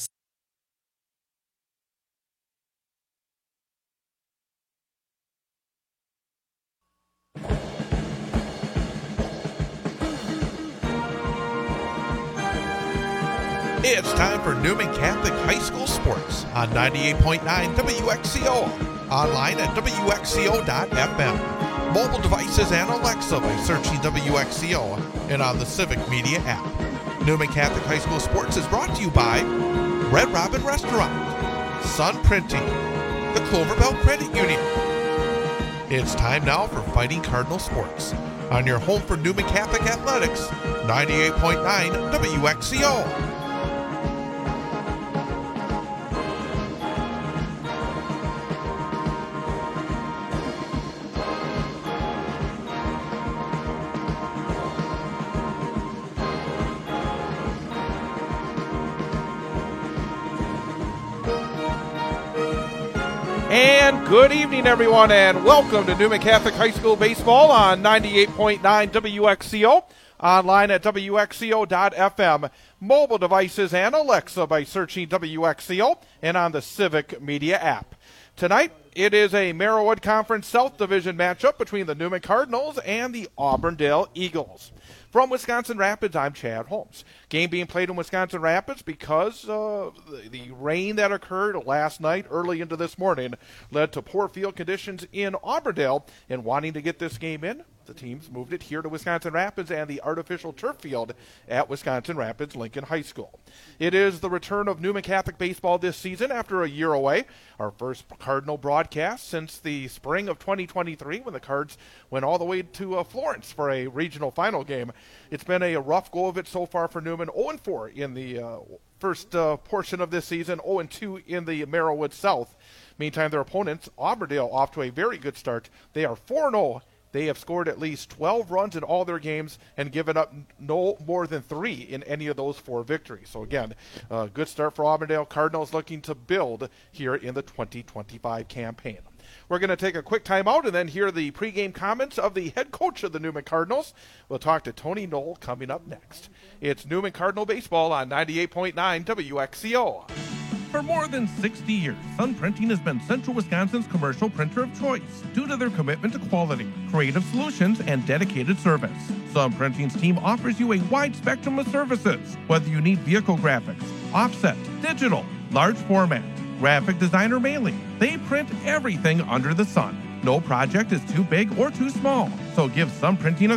It's time for Newman Catholic High School Sports on ninety-eight point nine W X C O, online at W X C O dot F M, mobile devices and Alexa by searching W X C O, and on the Civic Media app. Newman Catholic High School Sports is brought to you by Red Robin Restaurant, Sun Printing, the Cloverbell Credit Union. It's time now for Fighting Cardinal Sports on your home for Newman Catholic Athletics, ninety-eight point nine W X C O. And good evening, everyone, and welcome to Newman Catholic High School Baseball on ninety-eight point nine W X C O, online at W X C O dot F M, mobile devices and Alexa by searching W X C O, and on the Civic Media app. Tonight, it is a Merrillwood Conference South Division matchup between the Newman Cardinals and the Auburndale Eagles. From Wisconsin Rapids, I'm Chad Holmes. Game being played in Wisconsin Rapids because uh, the, the rain that occurred last night, early into this morning, led to poor field conditions in Auburndale. And wanting to get this game in, the teams moved it here to Wisconsin Rapids and the artificial turf field at Wisconsin Rapids Lincoln High School. It is the return of Newman Catholic baseball this season after a year away. Our first Cardinal broadcast since the spring of twenty twenty-three when the Cards went all the way to uh, Florence for a regional final game. It's been a rough go of it so far for Newman, oh and four in the uh, first uh, portion of this season, oh and two in the Merrillwood South. Meantime, their opponents, Auburndale, off to a very good start. They are four and oh. They have scored at least twelve runs in all their games and given up no more than three in any of those four victories. So again, uh, good start for Auburndale. Cardinals looking to build here in the twenty twenty-five campaign. We're going to take a quick timeout and then hear the pregame comments of the head coach of the Newman Cardinals. We'll talk to Tony Knoll coming up next. It's Newman Cardinal Baseball on ninety-eight point nine W X C O. For more than sixty years, Sun Printing has been Central Wisconsin's commercial printer of choice due to their commitment to quality, creative solutions, and dedicated service. Sun Printing's team offers you a wide spectrum of services, whether you need vehicle graphics, offset, digital, large format, graphic design, or mailing. They print everything under the sun. No project is too big or too small, so give Sun Printing a call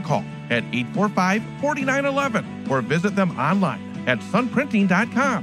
at eight four five, four nine one one or visit them online at sun printing dot com.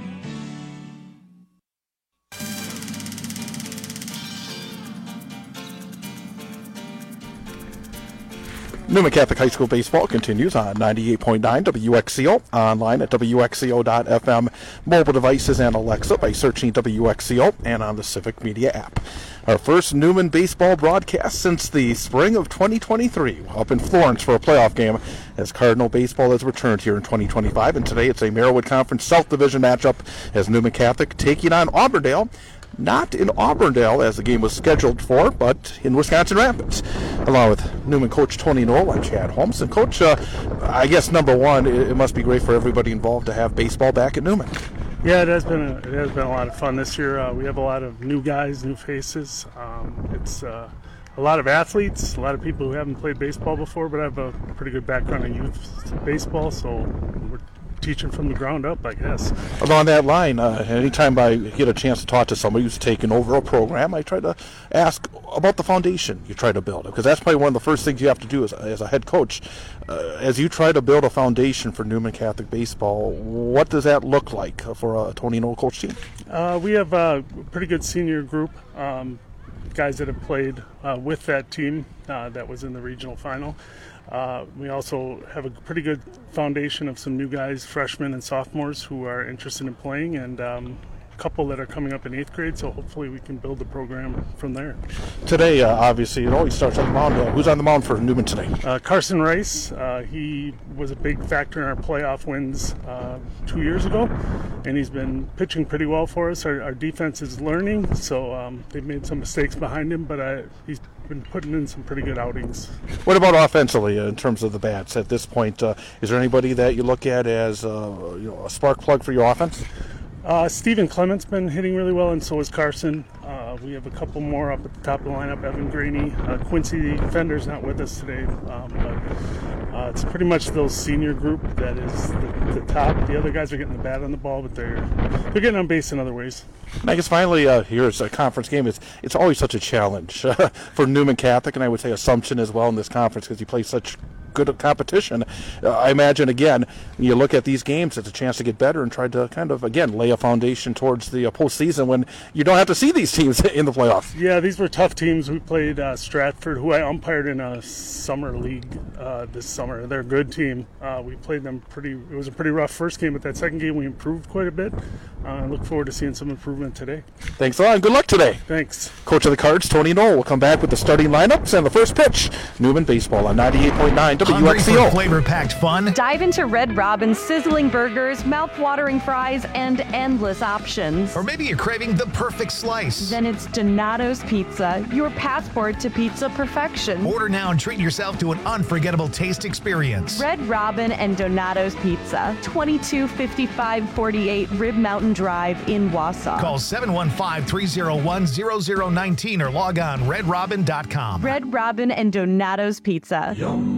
Newman Catholic High School baseball continues on ninety-eight point nine W X C O, online at W X C O dot F M, mobile devices and Alexa by searching W X C O, and on the Civic Media app. Our first Newman baseball broadcast since the spring of twenty twenty-three, up in Florence for a playoff game as Cardinal baseball has returned here in twenty twenty-five. And today it's a Merriwood Conference South Division matchup as Newman Catholic taking on Auburndale. Not in Auburndale as the game was scheduled for, but in Wisconsin Rapids. Along with Newman coach Tony Knoll, I'm Chad Holmes. And coach, uh, I guess number one, it, it must be great for everybody involved to have baseball back at Newman. Yeah, it has been a, it has been a lot of fun this year. Uh, we have a lot of new guys, new faces. Um, it's uh, a lot of athletes, a lot of people who haven't played baseball before, but I have a pretty good background in youth baseball, so we're teaching from the ground up, I guess. Along that line, uh, anytime I get a chance to talk to somebody who's taken over a program, I try to ask about the foundation you try to build, because that's probably one of the first things you have to do as, as a head coach. Uh, as you try to build a foundation for Newman Catholic baseball, what does that look like for a Tony Knoll coach team? Uh, we have a pretty good senior group, um, guys that have played uh, with that team uh, that was in the regional final. Uh, we also have a pretty good foundation of some new guys, freshmen and sophomores, who are interested in playing, and um, a couple that are coming up in eighth grade, so hopefully we can build the program from there. Today, uh, obviously, it always starts on the mound. Uh, who's on the mound for Newman today? Uh, Carson Rice. Uh, he was a big factor in our playoff wins uh, two years ago, and he's been pitching pretty well for us. Our, our defense is learning, so um, they've made some mistakes behind him, but uh, he's been putting in some pretty good outings. What about offensively uh, in terms of the bats at this point? Uh, is there anybody that you look at as uh, you know, a spark plug for your offense? Uh, Stephen Clement's been hitting really well, and so is Carson. Uh, we have a couple more up at the top of the lineup. Evan Graney, uh, Quincy Fender's not with us today, um, but uh, it's pretty much those senior group that is the, the top. The other guys are getting the bat on the ball, but they're they're getting on base in other ways. I guess finally, uh, here's a conference game. It's, it's always such a challenge uh, for Newman Catholic, and I would say Assumption as well in this conference, because you play such good competition. Uh, I imagine, again, when you look at these games, it's a chance to get better and try to kind of, again, lay a foundation towards the uh, postseason when you don't have to see these teams in the playoffs. Yeah, these were tough teams. We played uh, Stratford, who I umpired in a summer league uh, this summer. They're a good team. Uh, we played them pretty, it was a pretty rough first game, but that second game we improved quite a bit. Uh, I look forward to seeing some improvement today. Thanks a lot, and good luck today. Thanks. Coach of the Cards, Tony Knoll, will come back with the starting lineups and the first pitch. Newman Baseball on ninety-eight point nine W X C O. Hungry for flavor-packed fun? Dive into Red Robin's sizzling burgers, mouth-watering fries, and endless options. Or maybe you're craving the perfect slice. Then it's Donato's Pizza, your passport to pizza perfection. Order now and treat yourself to an unforgettable taste experience. Red Robin and Donato's Pizza, twenty-two fifty-five forty-eight Rib Mountain Drive in Wausau. Call seven one five, three oh one, zero zero one nine or log on red robin dot com. Red Robin and Donato's Pizza.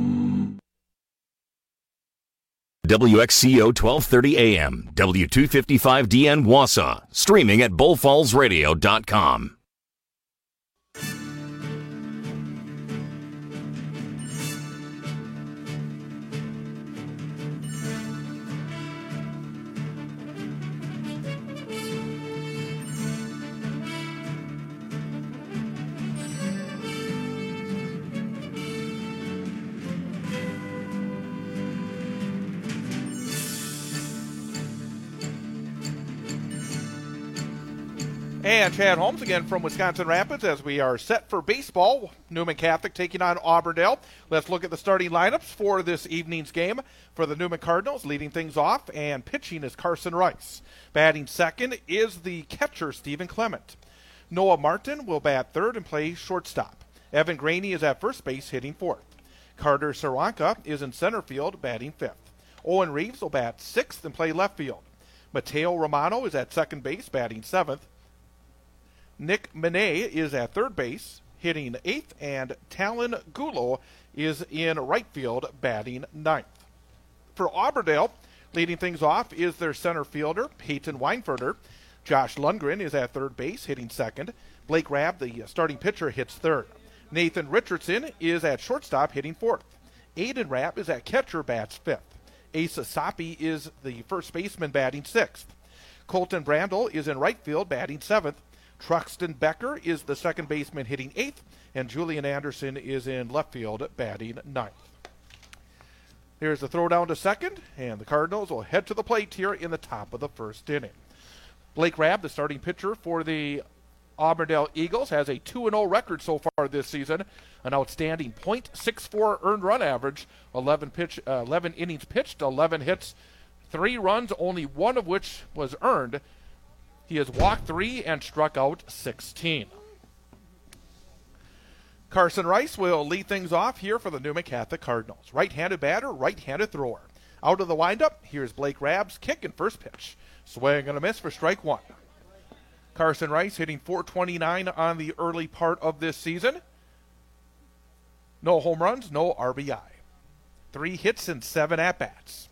W X C O twelve thirty A M, W two fifty-five D N Wausau, streaming at bull falls radio dot com. And Chad Holmes again from Wisconsin Rapids as we are set for baseball. Newman Catholic taking on Auburndale. Let's look at the starting lineups for this evening's game. For the Newman Cardinals, leading things off and pitching is Carson Rice. Batting second is the catcher, Stephen Clement. Noah Martin will bat third and play shortstop. Evan Graney is at first base, hitting fourth. Carter Saranka is in center field, batting fifth. Owen Reeves will bat sixth and play left field. Mateo Romano is at second base, batting seventh. Nick Manet is at third base, hitting eighth, and Talon Gulo is in right field, batting ninth. For Auburndale, leading things off is their center fielder, Peyton Weinferter. Josh Lundgren is at third base, hitting second. Blake Rabb, the starting pitcher, hits third. Nathan Richardson is at shortstop, hitting fourth. Aiden Rapp is at catcher, bats fifth. Asa Soppy is the first baseman, batting sixth. Colton Brandel is in right field, batting seventh. Truxton Becker is the second baseman, hitting eighth. And Julian Anderson is in left field, batting ninth. Here's the throw down to second, and the Cardinals will head to the plate here in the top of the first inning. Blake Rabb, the starting pitcher for the Auburndale Eagles, has a two and oh record so far this season, an outstanding point six four earned run average, eleven, pitch, uh, eleven innings pitched, eleven hits, three runs, only one of which was earned. He has walked three and struck out sixteen. Carson Rice will lead things off here for the Newman Catholic Cardinals. Right-handed batter, right-handed thrower. Out of the windup, here's Blake Rabb's kick and first pitch. Swing and a miss for strike one. Carson Rice hitting four twenty-nine on the early part of this season. No home runs, no R B I. Three hits and seven at-bats.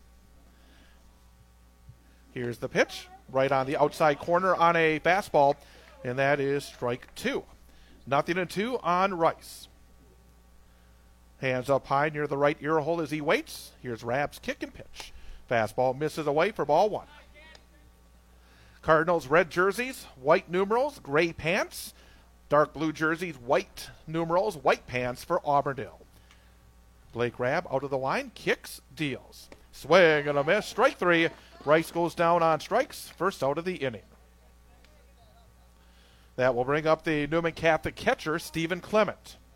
Here's the pitch, right on the outside corner on a fastball, and that is strike two. Nothing and two on Rice. Hands up high near the right ear hole as he waits. Here's Rabb's kick and pitch. Fastball misses away for ball one. Cardinals red jerseys, white numerals, gray pants. Dark blue jerseys, white numerals, white pants for Auburndale. Blake Rabb out of the line, kicks, deals. Swing and a miss, strike three. Rice goes down on strikes, first out of the inning. That will bring up the Newman Catholic catcher, Stephen Clement.